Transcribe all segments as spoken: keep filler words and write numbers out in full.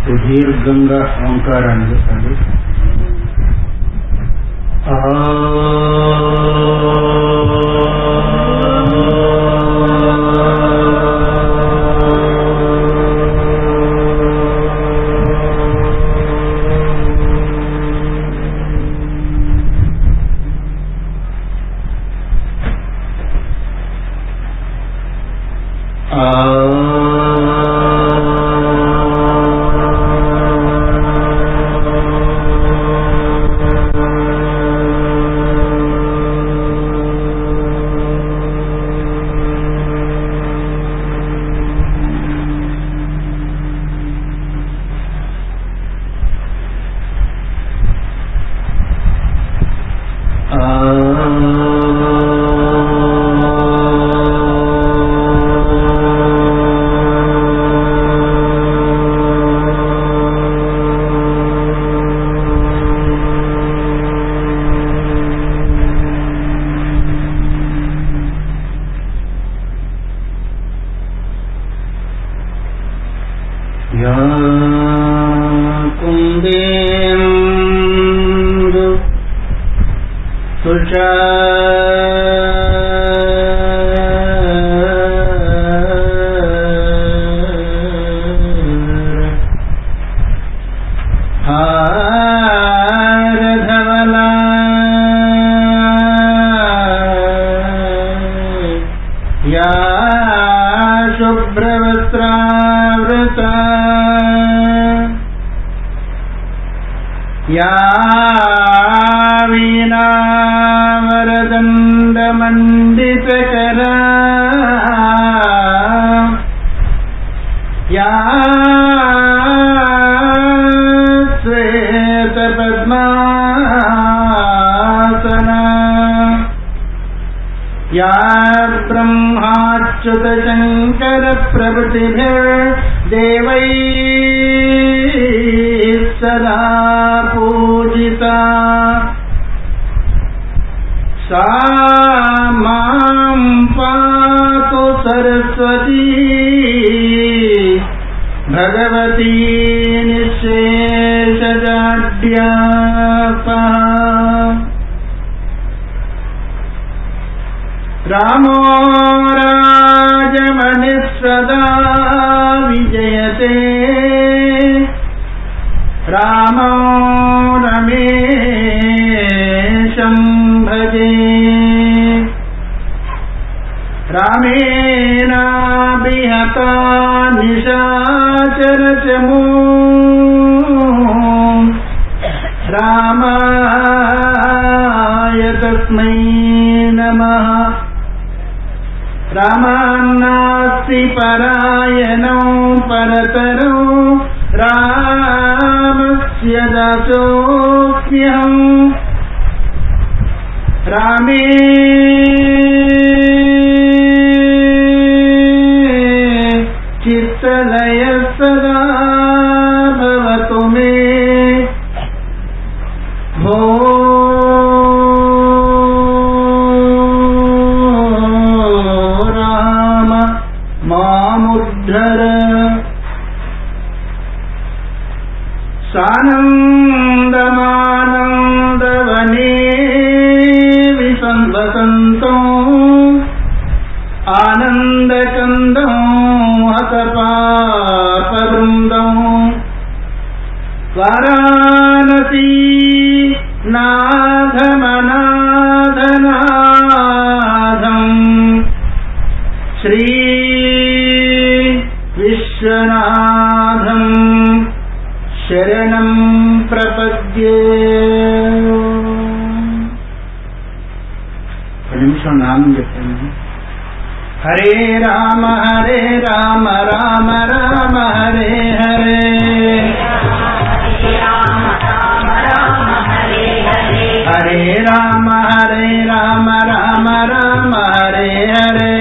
సుదీర్ఘంగా ఓంకారాన్ని చెప్పండి. ఆ కుందేందు తుషారధవలా యా శుభ్రవస్త్రావృతా యా వీణావరదండమండితకరా యా శ్వేతపద్మాసనా యా బ్రహ్మాచ్యుత శంకర ప్రభృతిభిర్దేవైః సదా పూజితా సా మాం పాతు సరస్వతీ భగవతీ నిశ్శేషజాడ్యాపా. రామో రాజమణిః సదా విజయతే రామో రమేశం భజే రామేణాభిహతా నిశాచరచమూ రామాయ తస్మై నమః. రామాన్నాస్తి పరాయణో పరతరో రామస్య దాసోऽస్మ్యహం రామే చిత్తలయః సదా భవతు మే భో రామ మాముద్ధర. సానందమానందవనే విసంవసంతో ఆనందకందం హతపాపబృందం వారాణసీ నాథమనాథనాథం శ్రీ విశ్వనాథం శరణం ప్రపద్యే. ఒక నిమిషం నామం చెప్పండి. హరే రామ హరే రామ రామ రామ హరే హరే హరే రామ హరే రామ రామ రామ హరే హరే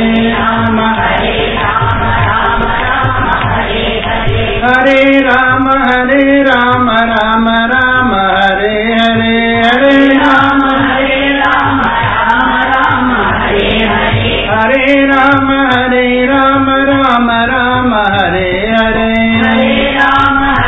హరే రామ హరే రామ రామ రామ హరే హరే హరే రామ హరే రామ రామ రామ హరే హరే హరే రామ హరే రామ రామ రామ హరే హరే హరే రామ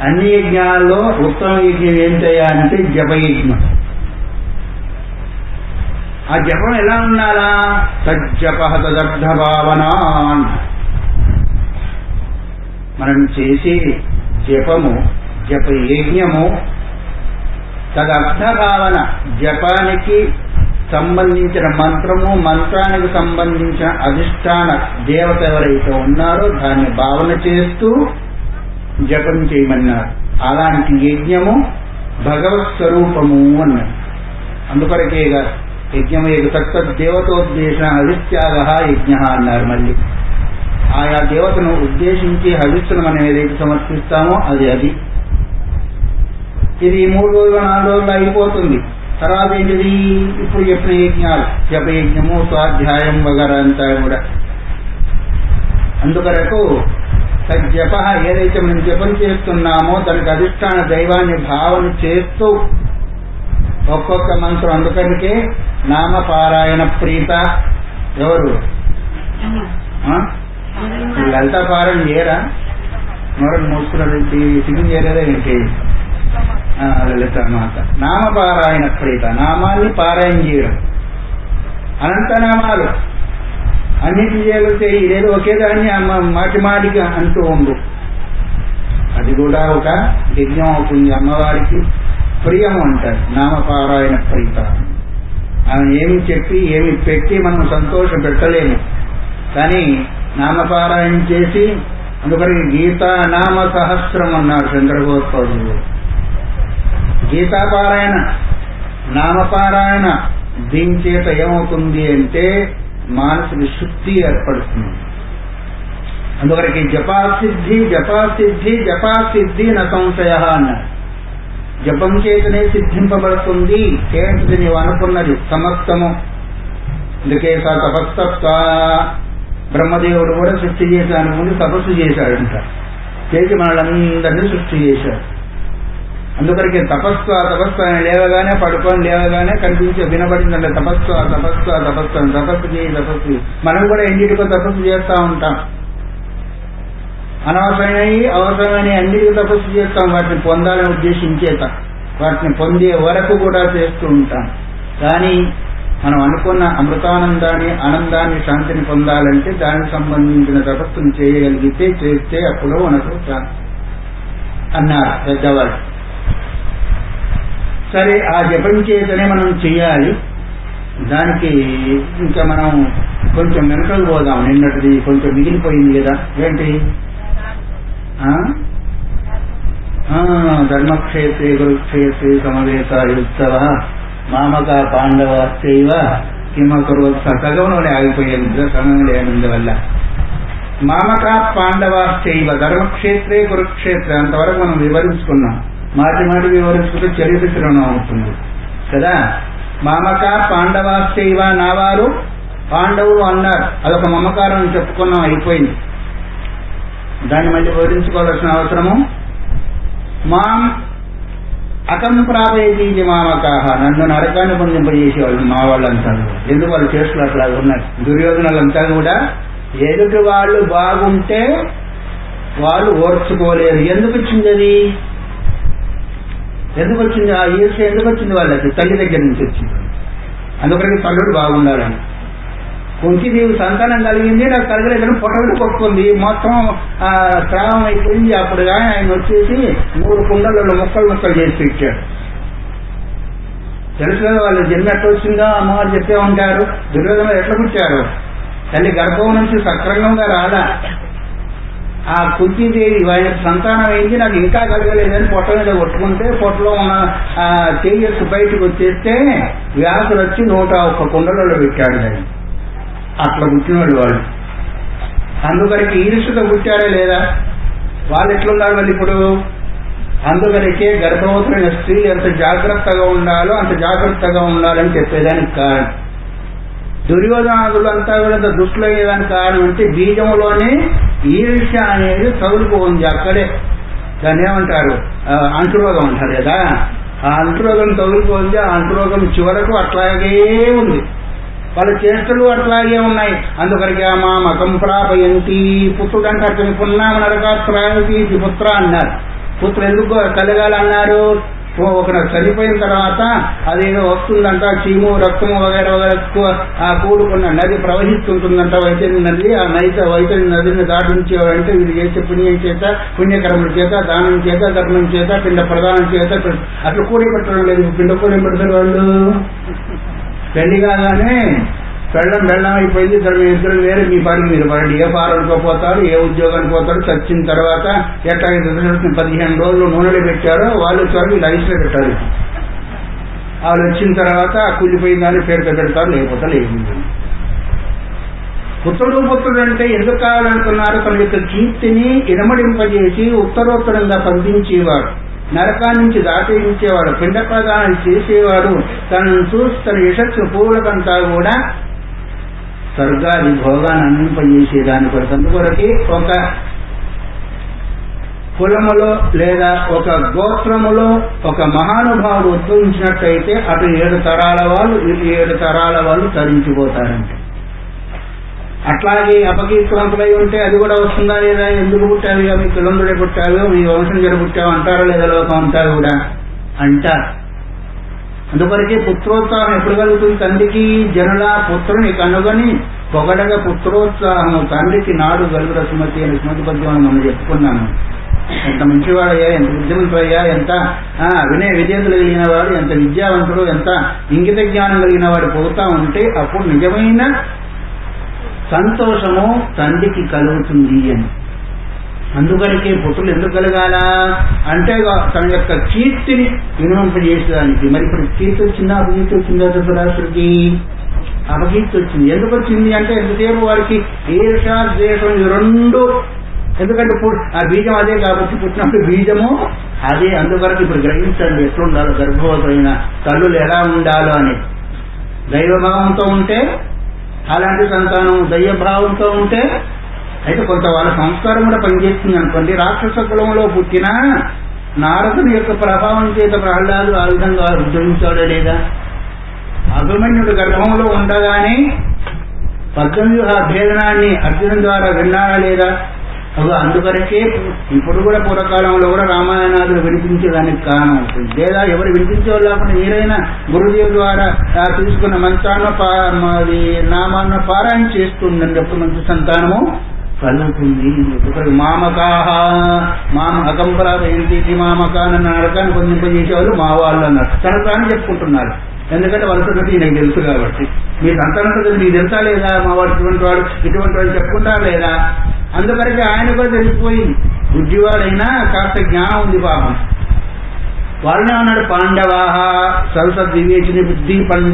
అన్ని యజ్ఞాల్లో ఉత్తమ యజ్ఞం ఏంటయ్యా అంటే జపయజ్ఞం. ఆ జపం ఎలా ఉండాలా? తజ్జప తదర్థ భావన. మనం చేసే జపము, జప యజ్ఞము తదర్థ భావన, జపానికి సంబంధించిన మంత్రము, మంత్రానికి సంబంధించిన అధిష్టాన దేవత ఎవరైతే ఉన్నారో దాన్ని భావన చేస్తూ జపం చేయమన్నారు. అలాంటి యజ్ఞము భగవత్ స్వరూపము అన్నారు. అందుకొరకేగా యజ్ఞము తత్తద్దేవతోద్దేశ హవిత్యాగ యజ్ఞ అన్నారు. మళ్ళీ ఆయా దేవతను ఉద్దేశించి హవిస్సును మనం ఏదైతే సమర్పిస్తామో అది అది ఇది మూడు రోజులు నాలుగు రోజులు అయిపోతుంది. తర్వాత ఏంటిది? ఇప్పుడు చెప్పిన యజ్ఞాలు, జపయజ్ఞము, స్వాధ్యాయం వగర అంతా కూడా. అందుకొరకు జప ఏదైతే మనం జపం చేస్తున్నామో దానికి అధిష్టాన దైవాన్ని భావన చేస్తూ ఒక్కొక్క మంత్రం. అందుకనికే నామపారాయణ ప్రీత. ఎవరు లలితా పారాయణ చేయరా? మరొక మూసుకున్నది సిగ్గు చేయలేదా ఏంటి? లలిత మాత నామపారాయణ ప్రీత, నామాన్ని పారాయణ చేయడం. అనంతనామాలు అన్నిటి చేయగలిగితే ఇదేదో ఒకేదాన్ని మాటి మాటిగా అంటూ ఉండు. అది కూడా ఒక యజ్ఞం అవుతుంది. అమ్మవారికి ప్రియము అంటారు నామపారాయణ ప్రీత. ఆమె ఏమి చెప్పి ఏమి పెట్టి మనం సంతోషం పెట్టలేము, కానీ నామపారాయణ చేసి అందుకని గీతా నామ సహస్రం అన్నారు చంద్రగోత్పదులు. గీతాపారాయణ, నామపారాయణ, దీని చేత ఏమవుతుంది అంటే మానసిక శుద్ధి ఏర్పడుతుంది. అందువరకు జపాసిద్ధి జపాసిద్ధి జపాసిద్ధి న సంశయ అన్నారు. జపం చేతనే సిద్ధింపబడుతుంది. ఏంటిది నీవు అనుకున్నది సమస్తము. అందుకే సా తపస్తత్వ బ్రహ్మదేవుడు కూడా సృష్టి చేశాను ముందు తపస్సు చేశాడంట. చేసి మనలందరినీ సృష్టి చేశాడు. అందుకరికి తపస్సు తపస్సు ఆయన లేవగానే పడుకొని లేవగానే కనిపించి వినబడిందంటే తపస్సు తపస్సు తపస్సు అని తపస్సు చేయి తపస్సు. మనం కూడా ఎన్నిటికో తపస్సు చేస్తూ ఉంటాం. అనవసరమైనవి అవసరమైన అన్నిటికీ తపస్సు చేస్తాం, వాటిని పొందాలని ఉద్దేశించేత వాటిని పొందే వరకు కూడా చేస్తూ ఉంటాం. కానీ మనం అనుకున్న అమృతానందాన్ని, ఆనందాన్ని, శాంతిని పొందాలంటే దానికి సంబంధించిన తపస్సును చేయగలిగితే చేస్తే అప్పుడు మనకు అన్నారు పెద్దవాళ్ళు. సరే, ఆ జపం చేతనే మనం చెయ్యాలి. దానికి ఇంకా మనం కొంచెం వెనకలు పోదాం. నిన్నటిది కొంచెం మిగిలిపోయింది కదా. ఏంటి? ధర్మక్షేత్రే కురుక్షేత్రే సమవేతాయుత్సవ మామక పాండవశ్చైవ కిమకరు. సగంలోనే ఆగిపోయేది సమయం లేనందువల్ల. మామక పాండవశ్చైవ ధర్మక్షేత్రే కురుక్షేత్రే అంతవరకు మనం వివరించుకున్నాం. మాటి మాటి వివరించుకుంటే చరిత్ర శ్రవణం అవుతుంది కదా. మామక పాండవశ్చైవ, నావారు పాండవులు అన్నారు. అదొక మమకారం చెప్పుకున్నాం, అయిపోయింది. దాన్ని మళ్ళీ వివరించుకోవాల్సిన అవసరము. మాం అకం ప్రాపయతి మామకాహ, నన్ను నరకాన్ని పొందింపజేసేవాళ్ళు మా వాళ్ళంతా. ఎందుకు వాళ్ళు చేస్తున్నారు అట్లా ఉన్నారు. దుర్యోధనులంతా కూడా ఎదుటి వాళ్ళు బాగుంటే వాళ్ళు ఓర్చుకోలేరు. ఎందుకు వచ్చింది అది? ఎందుకు వచ్చింది ఆ ఈర్ష్య? ఎందుకు వచ్చింది వాళ్ళకి? తల్లి దగ్గర నుంచి వచ్చింది. అందుకని తల్లుడు బాగుండాలని. కుంతిదేవి సంతానం కలిగింది, నాకు కలగలేదని పొట్టలు కొట్టుకుంది, మొత్తం స్రావం అయిపోయింది. అప్పుడు కానీ ఆయన వచ్చేసి మూడు కుండలలో ముక్కలు ముక్కలు చేసి పెట్టాడు. తెలుసు కదా వాళ్ళు జన్మ ఎట్లా వచ్చిందో అమ్మవారు చెప్పే ఉంటారు. దుర్యోధన ఎట్లా పుట్టారు? తల్లి గర్భం నుంచి సక్రమంగా రాలా. ఆ కుంతీదేవి ఆయన సంతానం అయింది, నాకు ఇంకా కలగలేదని పొట్ట మీద కొట్టుకుంటే పొట్టలో ఉన్న ఆ తేజస్సు బయటకు వచ్చేస్తే వ్యాసులు వచ్చి నూట ఒక్క కుండలలో పెట్టాడు. దాన్ని అట్లా పుట్టినవాడు వాళ్ళు. అందుకరికి ఈర్ష్యతో పుట్టారా లేదా? వాళ్ళు ఎట్లున్నారు వాళ్ళు ఇప్పుడు? అందుకనికే గర్భవతులైన స్త్రీలు ఎంత జాగ్రత్తగా ఉండాలో అంత జాగ్రత్తగా ఉండాలని చెప్పేదానికి కారణం. దుర్యోధనాదులంతా కూడా దుష్టులు అయ్యేదానికి కారణం అంటే బీజంలోనే ఈర్ష్య అనేది తగులుకోంది. అక్కడే దాన్ని ఏమంటారు? అంటురోగం అంటారు కదా. ఆ అంటురోగం తగులుకోంది. ఆ అంటురోగం చివరకు అట్లాగే ఉంది. వాళ్ళ చేష్టలు అట్లాగే ఉన్నాయి. అందుకరికి మా మకం ప్రాపయంతి పుత్రుడు అంటారు. పున్నామ నరకాత్రాయతి పుత్ర అన్నారు. పుత్రులు ఎందుకు కలగాలన్నారు? ఒకరు చనిపోయిన తర్వాత అదేదో వస్తుందంట, చీము రక్తము వగైరా వగైరా ఆ కూడుకున్న నది ప్రవహిస్తుంటుందంట, వైతరి నది. ఆ నైత వైతరి నదిని దాటించేవాడంటే వీళ్ళు చేసే పుణ్యం చేత, పుణ్యకర్మల చేత, దానం చేత, ధర్మం చేత, పిండ ప్రదానం చేత అట్లా కూడి పెట్టడం లేదు. పిండ కూడి పెడతారు వాళ్ళు. పెళ్లి కాగానే పెళ్ళం బెళ్ళం అయిపోయింది, ఇద్దరు ఇద్దరు వేరే మీ పని మీరు పడండి. ఏ ఫారంకో పోతారు, ఏ ఉద్యోగానికి పోతారు. చచ్చిన తర్వాత ఎట్లయితే పదిహేను రోజులు నూనెలో పెట్టారో వాళ్ళు వచ్చారు, వీళ్ళు ఐస్లో పెట్టారు. వాళ్ళు వచ్చిన తర్వాత కూలిపోయిందని పేరుతో పెడతారు, లేకపోతే లేదు. పుత్రుడు పుత్రుడు అంటే ఎందుకు కావాలనుకున్నారు? తన యొక్క కీర్తిని ఇనమడింపజేసి ఉత్తరోత్తరంగా పంపించేవాడు, నరకా నుంచి దాటించేవాడు, పిండ ప్రదానం చేసేవాడు. తనను చూసి తన యశస్సు పూలకంతా కూడా స్వర్గాది భోగాన్ని అందింపజేసేదాని కొరకు. అందుకొరకి ఒక కులములో లేదా ఒక గోత్రములో ఒక మహానుభావుడు ఉద్భవించినట్టయితే అటు ఏడు తరాల వాళ్ళు ఇటు ఏడు తరాల వాళ్ళు తరించిపోతారంటే. అట్లాగే అపకీర్తివంతులై ఉంటే అది కూడా వస్తుందా లేదా? ఎందుకు పుట్టావు, మీ కులందుడే పుట్టావు, మీ వంశం జడ పుట్టావు అంటారా లేదా? లోకం అంతా కూడా అంటారు. అందువరకే పుత్రోత్సాహం ఎప్పుడు కలుగుతుంది? తండ్రికి జనుల పుత్రుని కనుగొని పొగడగా పుత్రోత్సాహము తండ్రికి నాడు గలుగుర సుమతి అని స్మృతి పద్యం మనం చెప్పుకున్నాము. ఎంత మంచివాడయ్యా, ఎంత బుద్ధిమంతుడయ్యా, ఎంత వినయ విజేతలు కలిగిన వాడు, ఎంత విద్యావంతుడు, ఎంత ఇంగిత జ్ఞానం కలిగిన వాడు పోతా ఉంటే అప్పుడు నిజమైన సంతోషము తండ్రికి కలుగుతుంది అని. అందుకనికే పుత్రులు ఎందుకు కలగాల అంటే తన యొక్క కీర్తిని వినిపింపజేసేదానికి. మరి ఇప్పుడు కీర్తి వచ్చిందా అపకీర్తి వచ్చిందా? ధృతరాష్ట్రుడికి అపకీర్తి వచ్చింది. ఎందుకు వచ్చింది అంటే ఎంతసేపు వారికి ఈర్ష ద్వేషం ఈ రెండు. ఎందుకంటే ఆ బీజం అదే కాబట్టి పుట్టినప్పుడు బీజము అదే. అందువరకు ఇప్పుడు గ్రహించండి ఎట్లుండాలో, గర్భవతులైన తల్లులు ఎలా ఉండాలో అని. దైవభావంతో ఉంటే అలాంటి సంతానం, దైవభావంతో ఉంటే అయితే కొంత వాళ్ళ సంస్కారం కూడా పనిచేస్తుంది అనుకోండి. రాక్షస కులంలో పుట్టిన నారదుని యొక్క ప్రభావం చేత ప్రహ్లాదు ఆ విధంగా ఉద్భవించాడే లేదా? అభిమన్యుడు గర్భంలో ఉండగానే పద్మవ్యూహ భేదనాన్ని అర్జునుడి ద్వారా విన్నారా లేదా? అందువరకే ఇప్పుడు కూడా పూర్వకాలంలో కూడా రామాయణాదులు వినిపించేదానికి కారణం అవుతుంది. లేదా ఎవరు వినిపించేవాళ్ళు లేకుండా మీరైనా గురుదేవుల ద్వారా తీసుకున్న మంచాన్న నామాన్న పారాయణ చేస్తుందని చెప్పి మంచి సంతానము కలుగుతుంది. మామకాహ మామ అకంపరాధ ఏంటి మామకాన్ని నరకాన్ని పొందింపజేసేవాళ్ళు మా వాళ్ళు అన్నారు. తన తాను చెప్పుకుంటున్నారు. ఎందుకంటే వాళ్ళ సంగతి నాకు తెలుసు కాబట్టి. మీ సంతానం సంగతి మీకు తెలుసా లేదా? మా వాడు ఇటువంటి వాడు ఇటువంటి వాడు చెప్పుకుంటారా లేదా? అందుకరికి ఆయన కూడా తెలిసిపోయింది. బుద్ధివాడైనా కాస్త జ్ఞానం ఉంది పాపం. వాళ్ళనే అన్నాడు పాండవాహ సరసద్ వివేచని బుద్ధి పండ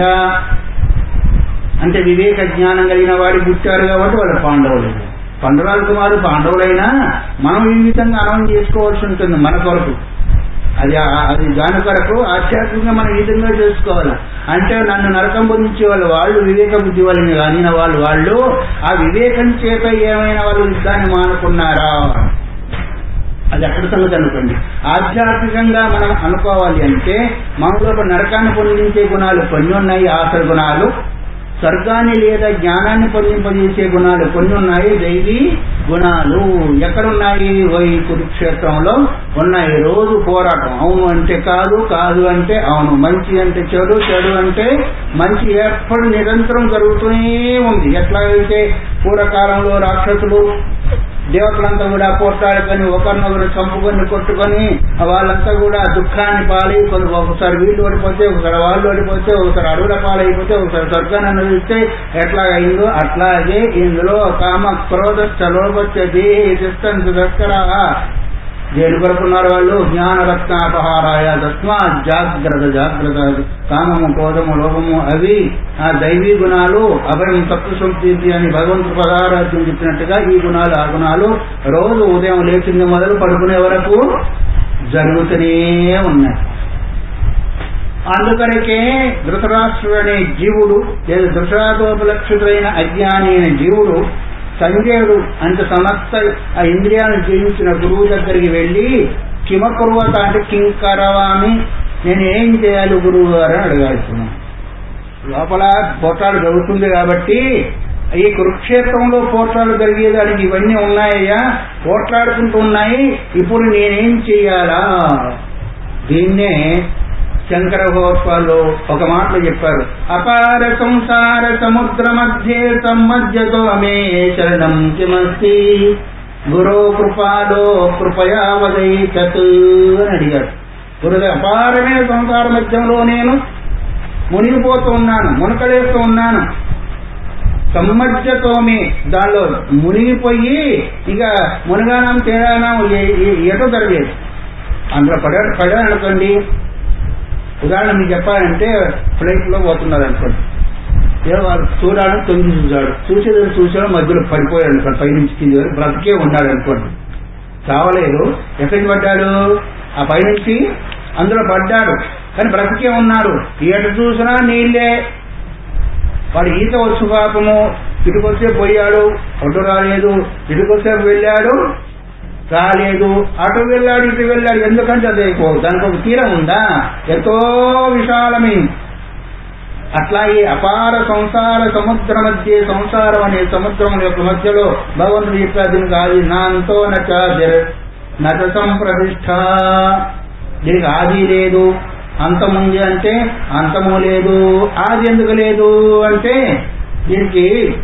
అంటే వివేక జ్ఞానం కలిగిన వాడి పుట్టారు కాబట్టి వాళ్ళు పాండవులు. పండురాల కుమారు పాండవులైనా మనం ఈ విధంగా అనం చేసుకోవాల్సి ఉంటుంది మన కొరకు. అది అది దాని కొరకు ఆధ్యాత్మికంగా మనం ఈ విధంగా చేసుకోవాలి. అంటే నన్ను నరకం పొందించే వాళ్ళు వాళ్ళు వివేక బుద్ధి వాళ్ళని కానీ వాళ్ళు వాళ్ళు ఆ వివేకం చేత ఏమైనా వాళ్ళు యుద్ధాన్ని మానుకున్నారా? అది ఎక్కడ సంగతి అనుకోండి. ఆధ్యాత్మికంగా మనం అనుకోవాలి అంటే మనలో నరకాన్ని పొందించే గుణాలు కొన్ని ఉన్నాయి, ఆసర గుణాలు. స్వర్గాన్ని లేదా జ్ఞానాన్ని పొందింపజేసే గుణాలు కొన్ని ఉన్నాయి, దైవీ గుణాలు. ఎక్కడున్నాయి? ఓయి కురుక్షేత్రంలో ఉన్నాయి. రోజు పోరాటం. అవును అంటే కాదు, కాదు అంటే అవును, మంచి అంటే చెడు, చెడు అంటే మంచి ఎప్పుడు నిరంతరం జరుగుతూనే ఉంది. ఎట్లాగైతే పూర్వకాలంలో రాక్షసులు దేవతలంతా కూడా పోట్లాడుకొని ఒకరినొకరు చంపుకొని కొట్టుకొని వాళ్ళంతా కూడా దుఃఖాన్ని పాలై కొన్ని ఒకసారి వీళ్ళు ఓడిపోతే, ఒకసారి వాళ్ళు ఓడిపోతే, ఒకసారి అడవుల పాలైపోతే, ఒకసారి స్వర్గాన్ని అనుభవిస్తే ఎట్లా అయిందో అట్లాగే ఇందులో కామ క్రోధ లోభ దేహస్కర దేని కొరకున్నారు వాళ్ళు? జ్ఞాన రత్నాపహారాయ తస్మా జాగ్రత్త జాగ్రత్త. కామము క్రోధము లోభము అవి ఆ దైవీ గుణాలు. అభయం తత్వ సంప్రీతి అని భగవంతుడు పదారాజ్యం చెప్పినట్టుగా ఈ గుణాలు ఆ గుణాలు రోజు ఉదయం లేచింది మొదలు పడుకునే వరకు జరుగుతూనే ఉన్నాయి. అందుకనికే ధృతరాష్ట్రుడు అనే జీవుడు లేదా దృశాదోపలక్షితుడైన అజ్ఞాని అయిన జీవుడు సంజయుడు అంత సమస్త ఆ ఇంద్రియాలను జయించిన గురువు దగ్గరికి వెళ్ళి కిమకుర్వత అంటే కింకరవామి, నేను ఏం చేయాలి గురువు గారు అని అడగాల్సిన. లోపల పోటాడు జరుగుతుంది కాబట్టి ఈ కురుక్షేత్రంలో పోట్లాడు జరిగేదానికి ఇవన్నీ ఉన్నాయ్యా, పోట్లాడుకుంటూ ఉన్నాయి, ఇప్పుడు నేనేం చెయ్యాలా? దీన్నే శంకర భగవత్పాదులు ఒక మాటలో చెప్పారు, అపార సంసార సముద్ర మధ్యే సమ్మజ్జతో మే శరణం కిమస్తి గురో కృపాలో కృపయా వదైతత్ అని అడిగారు. గురుదేవ, అపారమైన సంసార మధ్యంలో నేను మునిగిపోతూ ఉన్నాను, మునకలేస్తూ ఉన్నాను. సమ్మజ్జతోమి, దానిలో మునిగిపోయి ఇక మునగానం తేడానం ఎటో జరగలేదు. అందులో పడా పడా అనుకోండి. ఉదాహరణ మీకు చెప్పాలంటే ఫ్లైట్ లో పోతున్నారు అనుకోండి, ఏదో వాళ్ళు చూడాలని తొంగి చూశాడు, చూసేదని చూసాడు, మధ్యలో పడిపోయాడు అనుకోండి, పైనుంచి కింది వరకు బ్రతికే ఉన్నాడు అనుకోండి, చావలేదు. ఎక్కడికి పడ్డాడు? ఆ పైనుంచి అందులో పడ్డాడు, కానీ బ్రతికే ఉన్నాడు. ఎటు చూసినా నీళ్ళే. వాడు ఈత వచ్చు పాపము, ఇటుకొచ్చే పోయాడు, అటు రాలేదు, ఇటుకొచ్చే వెళ్ళాడు, రాలేదు, అటు వెళ్ళాడు, ఇటు వెళ్ళాడు. ఎందుకంటే అదే దానికి ఒక తీరం ఉందా? ఎంతో విశాలమైంది. అట్లాగే అపార సంసార సముద్ర మధ్య, సంసారం అనే సముద్రం యొక్క మధ్యలో భగవంతుడు చెప్పారు, దీనికి ఆది నాంతో నచ సంప్రతిష్ఠ, దీనికి ఆది లేదు, అంతముంది అంటే అంతము లేదు. ఆది ఎందుకు లేదు అంటే దీనికి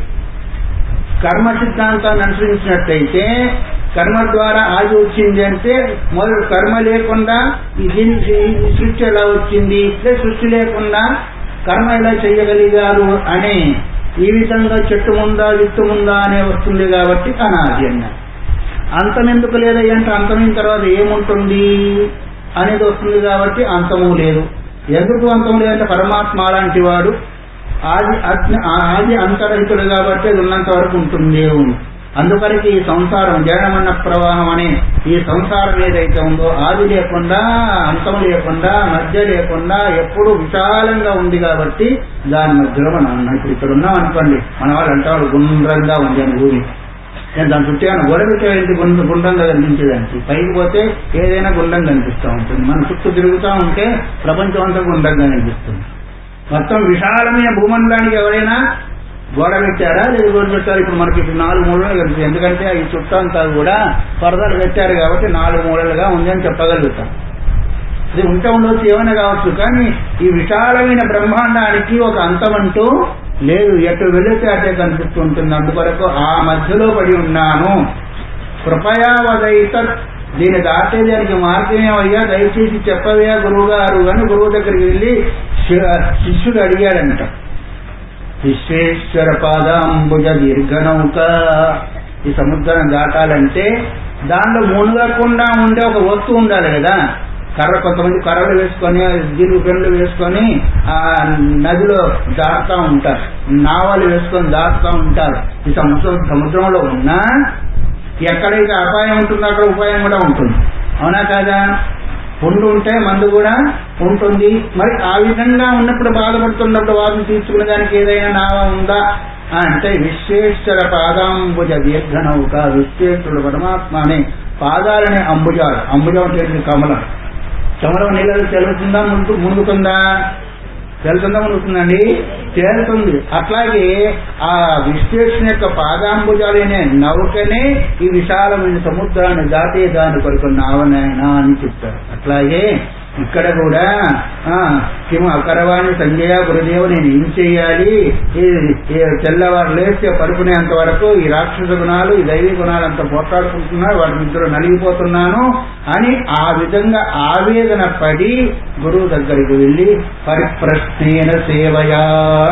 కర్మ సిద్ధాంతాన్ని అనుసరించినట్లయితే కర్మ ద్వారా ఆది వచ్చింది అంటే మొదటి కర్మ లేకుండా దీనికి సృష్టి ఎలా వచ్చింది, సృష్టి లేకుండా కర్మ ఎలా చేయగలిగారు అనే ఈ విధంగా చెట్టు ముందా విత్తు ముందా అనే వస్తుంది కాబట్టి అనాది అన్న. అంతం ఎందుకు లేదంటే అంతమైన తర్వాత ఏముంటుంది అనేది వస్తుంది కాబట్టి అంతము లేదు. ఎందుకు అంతము లేదంటే పరమాత్మ లాంటి వాడు ఆది ఆది అంతరహితుడు కాబట్టి అది ఉన్నంత వరకు ఉంటుంది. అందుకనికి ఈ సంసారం జనమన్న ప్రవాహం అనే ఈ సంసారం ఏదైతే ఉందో ఆది లేకుండా అంతం లేకుండా మధ్య లేకుండా ఎప్పుడు విశాలంగా ఉంది కాబట్టి దాని మధ్యలో మనం ఉన్నాం. ఇప్పుడు ఇక్కడ ఉన్నాం అనుకోండి, మన వాళ్ళు అంటారు గుండ్రంగా ఉంది అని భూమి. నేను దాని చుట్టూ ఏమైనా గొడవెట్టే గుండ్ర గుండ్రంగా కనిపించేదానికి, పైకి పోతే ఏదైనా గుండ్రంగా కనిపిస్తూ ఉంటుంది. మన చుట్టూ తిరుగుతూ ఉంటే ప్రపంచం అంతా గుండ్రంగా కనిపిస్తుంది. మొత్తం విశాలమైన భూమండలానికి ఎవరైనా గోడ పెట్టారా లేదు గోడ పెట్టారు? ఇప్పుడు మనకి ఇప్పుడు నాలుగు మూలలు కనిపిస్తుంది. ఎందుకంటే ఈ చుట్టూ అంతా కూడా పరదాలు పెట్టారు కాబట్టి నాలుగు మూలలుగా ఉంది అని చెప్పగలుగుతాం. ఇది ఉంటే ఉండవచ్చు, ఏమైనా కావచ్చు, కానీ ఈ విశాలమైన బ్రహ్మాండానికి ఒక అంతమంటూ లేదు. ఎటు వెళితే అటే కనిపిస్తూ ఉంటుంది. అందువరకు ఆ మధ్యలో పడి ఉన్నాను. కృపయా వదైత, దీన్ని దాటేదానికి మార్గమేమయ్యా, దయచేసి చెప్పవయ్యా గురువు గారు అని గురువు దగ్గరికి వెళ్ళి శిష్యుడు అడిగాడంట. విశ్వేశ్వర పాదాంబుజ దీర్ఘనౌక, ఈ సముద్రం దాటాలంటే దానిలో మునగకుండా ఉండే ఒక వస్తువు ఉండాలి కదా. కర్ర, కొంతమంది కర్రలు వేసుకొని దిరుగు పెన్నులు వేసుకొని ఆ నదిలో దాటుతూ ఉంటారు, నావలు వేసుకొని దాటుతూ ఉంటారు. ఈ సముద్రం సముద్రంలో ఉన్నా ఎక్కడైతే అపాయం ఉంటుందో అక్కడ ఉపాయం కూడా ఉంటుంది. అవునా కాదా? పుండు ఉంటే మందు కూడా ఉంటుంది. మరి ఆ విధంగా ఉన్నప్పుడు బాధపడుతున్నప్పుడు వాటిని తీర్చుకునే దానికి ఏదైనా నావ ఉందా అంటే విశ్వేశ్వర పాదాంబుజ దీర్ఘనౌక, విశ్వేశ్వరుడు పరమాత్మ అనే పాదాలనే అంబుజాలు. అంబుజం అంటే కమలం. కమలం నీళ్ళలో తెలుస్తుందా ముందు మునుగుతుందా? తెలుతుందా మునుగుతుందండి? తేలుతుంది. అట్లాగే ఆ విశ్వేశ్వరుని యొక్క పాదాంబుజాలనే నౌకనే ఈ విశాలమైన సముద్రాన్ని దాటే దాని కొరకు నావనైనా అని చెప్తారు. అట్లాగే ఇక్కడ కూడా కిము అకరవాణి సంజయ గురుదేవు, నేను ఏం చెయ్యాలి, తెల్లవారు లేస్తే పడుకునేంత వరకు ఈ రాక్షస గుణాలు ఈ దైవీ గుణాలు అంతా పోట్లాడుకుంటున్నారు, వాటి మిత్రులు నలిగిపోతున్నాను అని ఆ విధంగా ఆవేదన పడి గురువు దగ్గరికి వెళ్ళి పరిప్రశ్నేన సేవయా,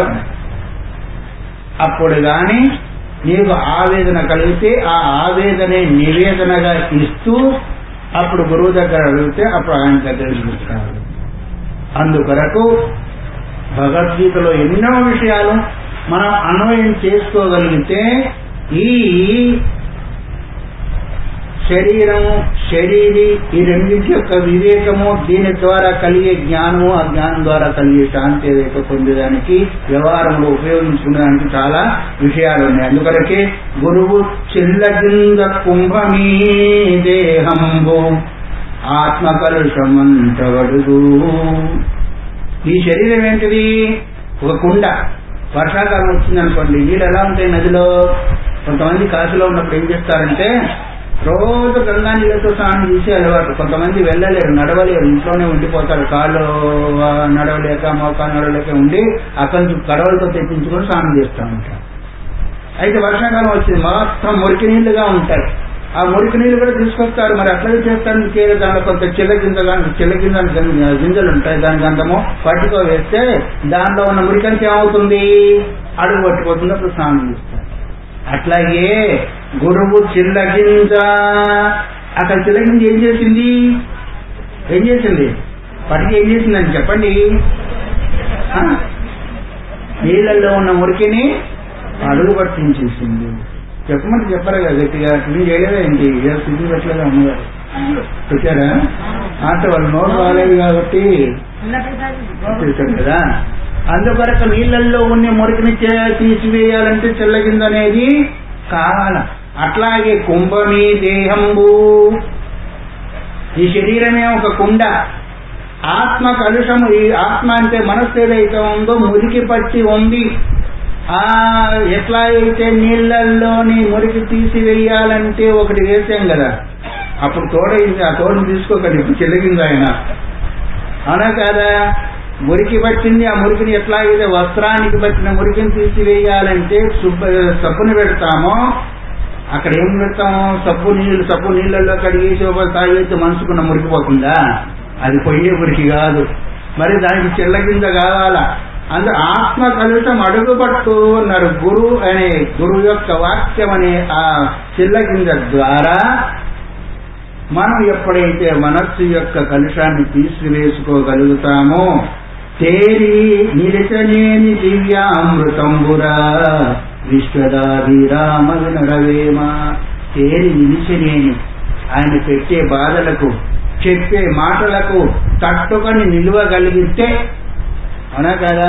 అప్పుడు గాని నీకు ఆవేదన కలిగితే ఆ ఆవేదనే నివేదనగా ఇస్తూ అప్పుడు గురువు దగ్గర అడిగితే అప్పుడు ఆయన దగ్గర చూస్తారు. అందుకొరకు భగవద్గీతలో ఎన్నో విషయాలు మనం అన్వయం చేసుకోగలిగితే ఈ శరీరము శరీరి ఈ రెండింటి యొక్క వివేకము, దీని ద్వారా కలిగే జ్ఞానము, ఆ జ్ఞానం ద్వారా కలిగే శాంతి ఏదైతే పొందేదానికి వ్యవహారంలో ఉపయోగించుకునేదానికి చాలా విషయాలు ఉన్నాయి. అందుకొరకే గురువు చిల్లగింద కుంభమీ దేహంబు ఆత్మకలుషమంతవడుగు. ఈ శరీరం ఏంటిది? ఒక కుండ. వర్షాకాలం వచ్చిందనుకోండి, నీళ్ళు ఎలా ఉంటాయి నదిలో? కొంతమంది కాశీలో ఉన్నప్పుడు ఏం చేస్తారంటే రోజు గంగా నీళ్ళతో స్నానం చేసి అలవాటు. కొంతమంది వెళ్ళలేరు, నడవలేరు, ఇంట్లోనే ఉండిపోతారు. కాళ్ళు నడవలేక మోకాలు నడవలేక ఉండి అక్కడి నుంచి కడవలతో తెప్పించుకొని స్నానం చేస్తూ ఉంటారు. అయితే వర్షాకాలం వచ్చింది, మొత్తం మురికి నీళ్లుగా ఉంటాయి. ఆ మురికి నీళ్ళు కూడా తీసుకొస్తారు. మరి అట్లా చేస్తాను కేర దాంట్లో కొంత చిల్ల గింజ చిల్ల గింజ గింజలు ఉంటాయి, దాని గంధము పట్టుకో వేస్తే దాంట్లో ఉన్న మురికంతా ఏమవుతుంది? అడుగు పట్టుకోతుంది, అప్పుడు స్నానం చేస్తారు. అట్లాగే గురువు చిల్లగింజ, అక్కడ చిల్లగింజ ఏం చేసింది? ఏం చేసింది? పట్టుకు ఏం చేసిందని చెప్పండి. నీళ్ళల్లో ఉన్న మురికిని అడుగు పట్టించేసింది. చెప్పమంటే చెప్పారు కదా గట్టిగా, క్లీన్ చేయలేదా ఏంటి? స్థితి పెట్టలేదా అమ్మగారు? పెట్టారా? అంటే వాళ్ళు నోరు బాగాలేదు కాబట్టి చేశారు కదా. అందుకొరకు నీళ్ళల్లో ఉన్న మురికిని తీసివేయాలంటే చెల్లగింజ అనేది కావాల. అట్లాగే కుంభమీ దేహంబు, ఈ శరీరమే ఒక కుండ. ఆత్మ కలుషము, ఈ ఆత్మ అంటే మనస్సు ఏదైతే ఉందో మురికి పట్టి ఉంది. ఆ ఎట్లా అయితే నీళ్లల్లోని మురికి తీసివేయాలంటే ఒకటి వేసాం కదా, అప్పుడు తోడైంది, ఆ తోడుని తీసుకోకండి, ఇప్పుడు చెల్లగింది ఆయన. అవునా కదా? మురికి పట్టింది, ఆ మురికిని ఎట్లా అయితే వస్త్రానికి పట్టిన మురికిని తీసివేయాలంటే శుభ్ర సబ్బుని పెడతామో, అక్కడ ఏం పెడతాము? సబ్బు నీళ్ళు. సబ్బు నీళ్ళల్లో కడిగేసి తాగేసి మనసుకున్న మురికిపోతుందా? అది పొయ్యే మురికి కాదు. మరి దానికి చెల్లగింజ కావాలా. అందు ఆత్మ కలుషం అడుగుపట్టు అన్నారు. గురు అనే గురువు యొక్క వాక్యం అనే ఆ చిల్లగింజ ద్వారా మనం ఎప్పుడైతే మనస్సు యొక్క కలుషాన్ని తీసివేసుకోగలుగుతామో, తేరి నిలిచనేని దివ్యామృతంబురా విశ్వదాభిరామ వినరవేమ. తేరి నిలిచనేని, ఆయన పెట్టే బాధలకు చెప్పే మాటలకు తట్టుకొని నిలువగలిగితే, అవునా కదా?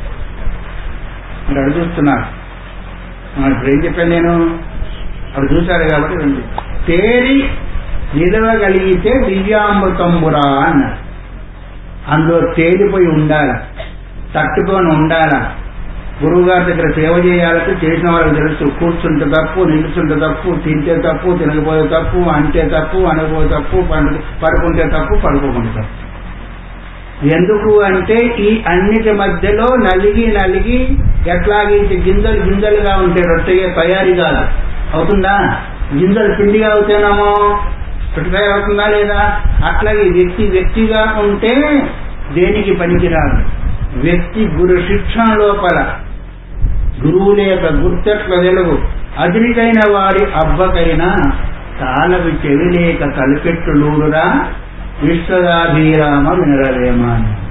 మీరు అడు చూస్తున్నారు, ఇప్పుడు ఏం చెప్పాను నేను? అప్పుడు చూశారు కాబట్టి రెండు. తేరి నిలవగలిగితే దివ్యామృతంబురా అన్నారు. అందులో తేలిపోయి ఉండాల, తట్టుకొని ఉండాల. గురువు గారి దగ్గర సేవ చేయాలంటే చేసిన వాళ్ళకి తెలుసు. కూర్చుంటే తప్పు, నిలుచుంటే తప్పు, తింటే తప్పు, తినకపోతే తప్పు, అంటే తప్పు, అనకపోతే తప్పు, పడుకుంటే తప్పు, పడుకోకుంటే తప్పు. ఎందుకు అంటే ఈ అన్నిటి మధ్యలో నలిగి నలిగి ఎట్లాగైతే గింజలు గింజలుగా ఉంటే రొట్టె తయారీ కాదు, అవుతుందా? గింజలు పిండిగా అవుతేనేమో రొట్టె తయారు అవుతుందా లేదా? అట్లాగే వ్యక్తి వ్యక్తిగా ఉంటే దేనికి పనికిరాదు. వ్యక్తి గురు శిక్షణ లోపల గురువు లేక గుర్తెట్ల వెలుగు అదిరికైన వారి అబ్బకైనా తాళవి చెవి లేక తలపెట్టులూరురా విశ్వదాభిరామ వినరవేమా.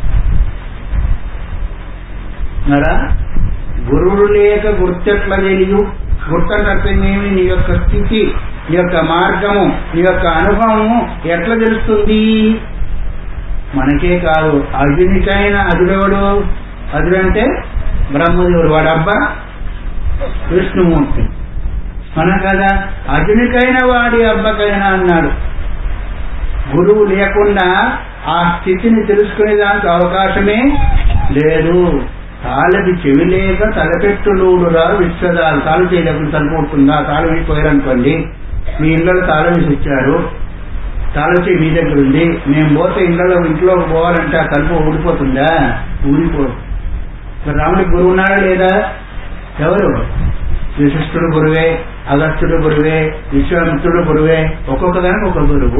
నరా గురువులు లేక గుర్తెట్ల వెలుగు. గుర్తంటేమేమి? నీ యొక్క స్థితి, నీ యొక్క మార్గము, నీ యొక్క అనుభవము ఎట్లా తెలుస్తుంది? మనకే కాదు, అర్జునికైనా అదుడెవడు? అదుడంటే బ్రహ్మదేవుడు, వాడు అబ్బా విష్ణుమూర్తి. మన కదా, అర్జునికైనా వాడి అబ్బకైనా అన్నాడు. గురువు లేకుండా ఆ స్థితిని తెలుసుకునే దానికి అవకాశమే లేదు. తాళది చెవి లేక తలపెట్టులుడురా విశ్వదాలు. తాళం చేయలేకుండా తలపోతుందా? తాళం అయిపోయారనుకోండి, మీ ఇళ్ళలో తాళం వేసి ఇచ్చారు, తాళం చేయి మీ దగ్గర ఉంది, మేము పోతే ఇళ్ళలో ఇంట్లో పోవాలంటే ఆ తలుపు ఊడిపోతుందా? ఊడిపో. రాముడికి గురువు ఉన్నాడా లేదా? ఎవరు? వశిష్ఠుడు గురువే, అగస్త్యుడు గురువే, విశ్వామిత్రుడు గురువే. ఒక్కొక్క దానికి ఒక గురువు,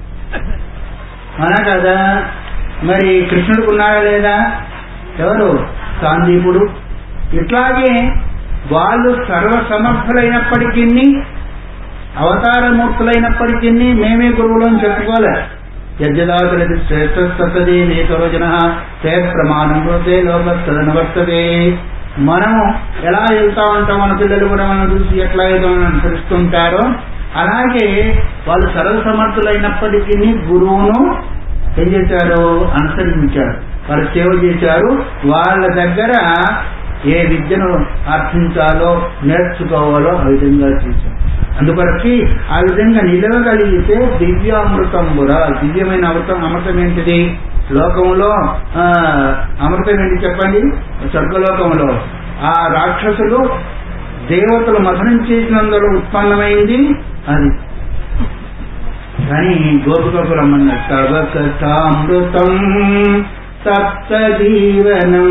అనా కదా? మరి కృష్ణుడికి ఉన్నాడా లేదా? ఎవరు? సాందీపుడు. ఇట్లాగే వాళ్ళు సర్వసమర్థులైనప్పటికీ, అవతారమూర్తులైనప్పటికీ మేమే గురువులను చెప్పుకోలే. యజ్జదాతులది శ్రేష్ఠస్తదే నేతరోజన తే ప్రమాణం పోతే లోకస్తదనవర్తదే. మనము ఎలా వెళ్తా ఉంటాం, మన పిల్లలు కూడా మనం చూసి ఎట్లా ఏదో అనుసరిస్తుంటారో అలాగే వాళ్ళు సర్వసమర్థులైనప్పటికీ గురువును ఏం చేశారు? అనుసరించారు, వాళ్ళు సేవ చేశారు. వాళ్ళ దగ్గర ఏ విద్యను అర్థించాలో నేర్చుకోవాలో ఆ విధంగా చేశారు. అందుకొరకి ఆ విధంగా నిలవగలిగితే దివ్యామృతంబురా. దివ్యమైన అమృతం. అమృతం ఏంటిది? లోకంలో అమృతం ఏంటి చెప్పండి? స్వర్గలోకంలో ఆ రాక్షసులు దేవతలు మథనం చేసినందులో ఉత్పన్నమైంది అది. కానీ గోపికకులమన్న తవ కథామృతం సప్త జీవనం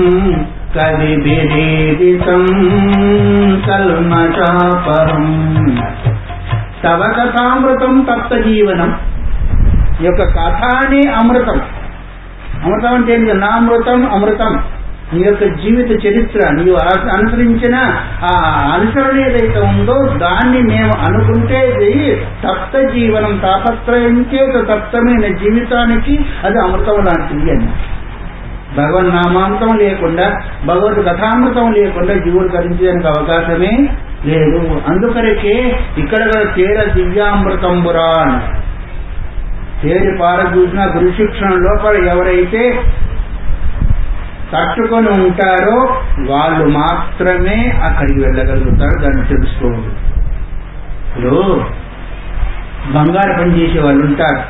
కవిభిరేదితం కల్మషాపహం. తవ కథామృతం తప్త జీవనం. ఈ యొక్క కథ అనే అమృతం. అమృతం అంటే ఏంటి? నా అమృతం అమృతం. నీ యొక్క జీవిత చరిత్ర, నీవు అనుసరించిన ఆ అనుసరణ ఏదైతే ఉందో దాన్ని మేము అనుకుంటే తప్త జీవనం, తాపత్రయంకే తప్తమైన జీవితానికి అది అమృతం లాంటిది అని. భగవన్ నామామృతం లేకుండా, భగవద్ కథామృతం లేకుండా జీవుడు ధరించడానికి అవకాశమే లేదు. అందుకరికే ఇక్కడ తేర దివ్యామృతంబురాన్, తేరి పార చూసిన గురు శిక్షణ లోపల ఎవరైతే తట్టుకొని ఉంటారో వాళ్ళు మాత్రమే అక్కడికి వెళ్ళగలుగుతారు. దాన్ని తెలుసుకోవాలి. ఇప్పుడు బంగారు పని చేసే వాళ్ళు ఉంటారు,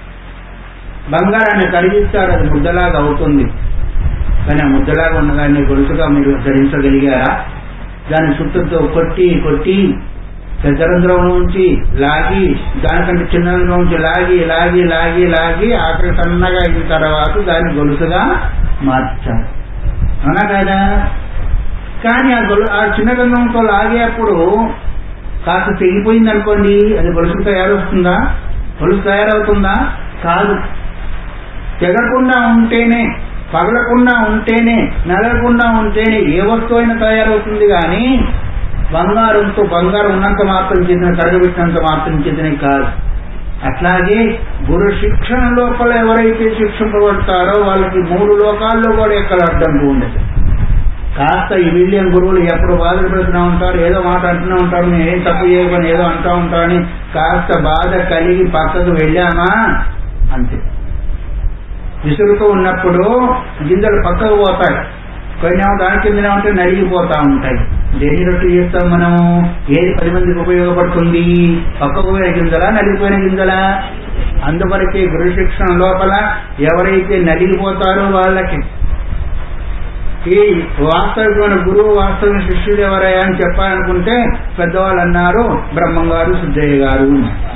బంగారాన్ని కరిగిస్తారు, అది ముద్దలాగా అవుతుంది. కానీ ఆ ముద్దలాగా ఉన్నదాన్ని గొలుసుగా మీరు ధరించగలిగారా? దాని చుట్టూతో కొట్టి కొట్టి పెద్దరంధ్రం నుంచి లాగి, దానికంటే చిన్న రంధ్రం నుంచి లాగి లాగి లాగి లాగి ఆఖరి సన్నగా అయిన తర్వాత దాన్ని గొలుసుగా మార్చారు, అవునా కదా? కానీ ఆ గొలు ఆ చిన్న రంధ్రంతో లాగేప్పుడు కాస్త తెగిపోయింది అనుకోండి, అది గొలుసు తయారవుతుందా? గొలుసు తయారవుతుందా? కాదు. తెగకుండా ఉంటేనే, పగలకుండా ఉంటేనే, నలగకుండా ఉంటేనే ఏ వస్తువు అయినా తయారవుతుంది. కానీ బంగారంతో బంగారం ఉన్నంత మాత్రం చేసిన, కరగబెట్టినంత మాత్రం చేసిన కాదు. అట్లాగే గురు శిక్షణ లోపల ఎవరైతే శిక్షింపబడతారో వాళ్ళకి మూడు లోకాల్లో కూడా ఎక్కడ అడ్డంకు ఉండదు. కాస్త ఈ మిలియన్ గురువులు ఎప్పుడు బాధలు పెడుతూనే ఉంటారు, ఏదో మాట అంటూనే ఉంటారు, నేను ఏం తప్పు చేయకుండా ఏదో అంటూ ఉంటానని కాస్త బాధ కలిగి పక్కకు వెళ్ళామా అంతే. విసురుతూ ఉన్నప్పుడు గింజలు పక్కకు పోతాయి, కొన్నేమో దాని కిందనే ఉంటే నలిగిపోతా ఉంటాయి. దేని రొట్టె చేస్తాం మనము? ఏది పది మందికి ఉపయోగపడుతుంది? పక్కకు పోయిన గింజలా, నలిగిపోయిన గింజలా? అందువరకే గురు శిక్షణ లోపల ఎవరైతే నలిగిపోతారో వాళ్ళకి ఈ వాస్తవికమైన గురువు, వాస్తవిక శిష్యుడు ఎవరయ్యా అని చెప్పాలనుకుంటే పెద్దవాళ్ళు అన్నారు బ్రహ్మంగారు, సిద్ధయ్య గారు.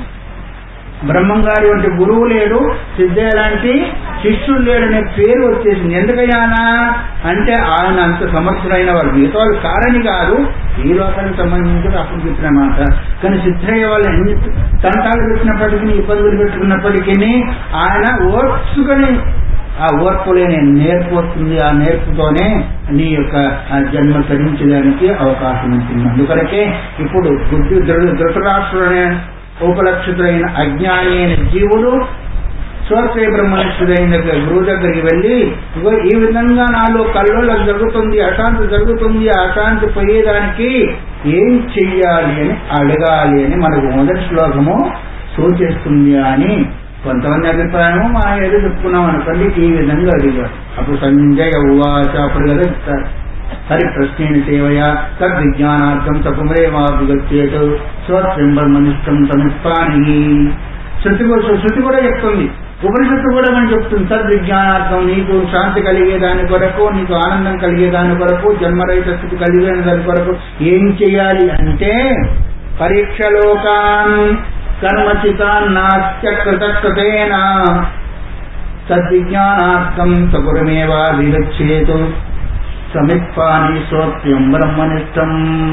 బ్రహ్మంగారి వంటి గురువు లేడు, సిద్ధయ్య లాంటి శిష్యుడు లేడనే పేరు వచ్చేసింది. ఎందుకయ్యానా అంటే ఆయన అంత సమర్థుడైన వాడు. మిగతా వాళ్ళు కారని కాదు, ఈ లోకానికి సంబంధించి అప్పుడు చెప్పిన మాట. కానీ సిద్ధయ్య వాళ్ళు ఎన్ని తంటాలు పెట్టినప్పటికీ, ఇబ్బందులు పెట్టుకున్నప్పటికీ ఆయన ఓర్చుకొని, ఆ ఓర్పులేని నేర్పు వస్తుంది. ఆ నేర్పుతోనే నీ యొక్క జన్మ తరించడానికి అవకాశం ఉంటుంది. అందుకనకే ఇప్పుడు బుద్ధి ధృతరాష్ట్రుడనే ఉపలక్షితుడైన అజ్ఞాని అయిన జీవుడు స్వస్వే బ్రహ్మనిష్ఠుడైన గురువు దగ్గరికి వెళ్ళి, ఇగో ఈ విధంగా నాలో కల్లోలకు జరుగుతుంది, అశాంతి జరుగుతుంది, అశాంతి పోయేదానికి ఏం చెయ్యాలి అని అడగాలి అని మనకు మొదటి శ్లోకము సూచిస్తుంది అని కొంతమంది అభిప్రాయము మా ఏదో చెప్పుకున్నాం అనుకోండి. ఈ విధంగా అడిగారు. అప్పుడు సంజయ ఉవాచ, అప్పుడు కదా చెప్తారు, హరి ప్రశ్న సేవయ తద్విజ్ఞానార్థం తపుమరేవాభిగచ్చేతు స్వస్యం బ్రహ్మనిష్టం తమిత్పాని. శృతి శృతి కూడా చెప్తుంది, ఉపనిషత్తు కూడా మనం చెప్తుంది, తద్విజ్ఞానార్థం నీకు శాంతి కలిగేదాని కొరకు, నీకు ఆనందం కలిగేదాని కొరకు, జన్మరహిత స్థితి కలిగే దాని కొరకు ఏం చెయ్యాలి అంటే పరీక్షలోకాన్ కర్మచితాన్ నాస్త్య కృతకృతేన తద్విజ్ఞానార్థం సగురమేవాభిగచ్చేతు సమిత్పాని సోత్యం బ్రహ్మనిష్టం.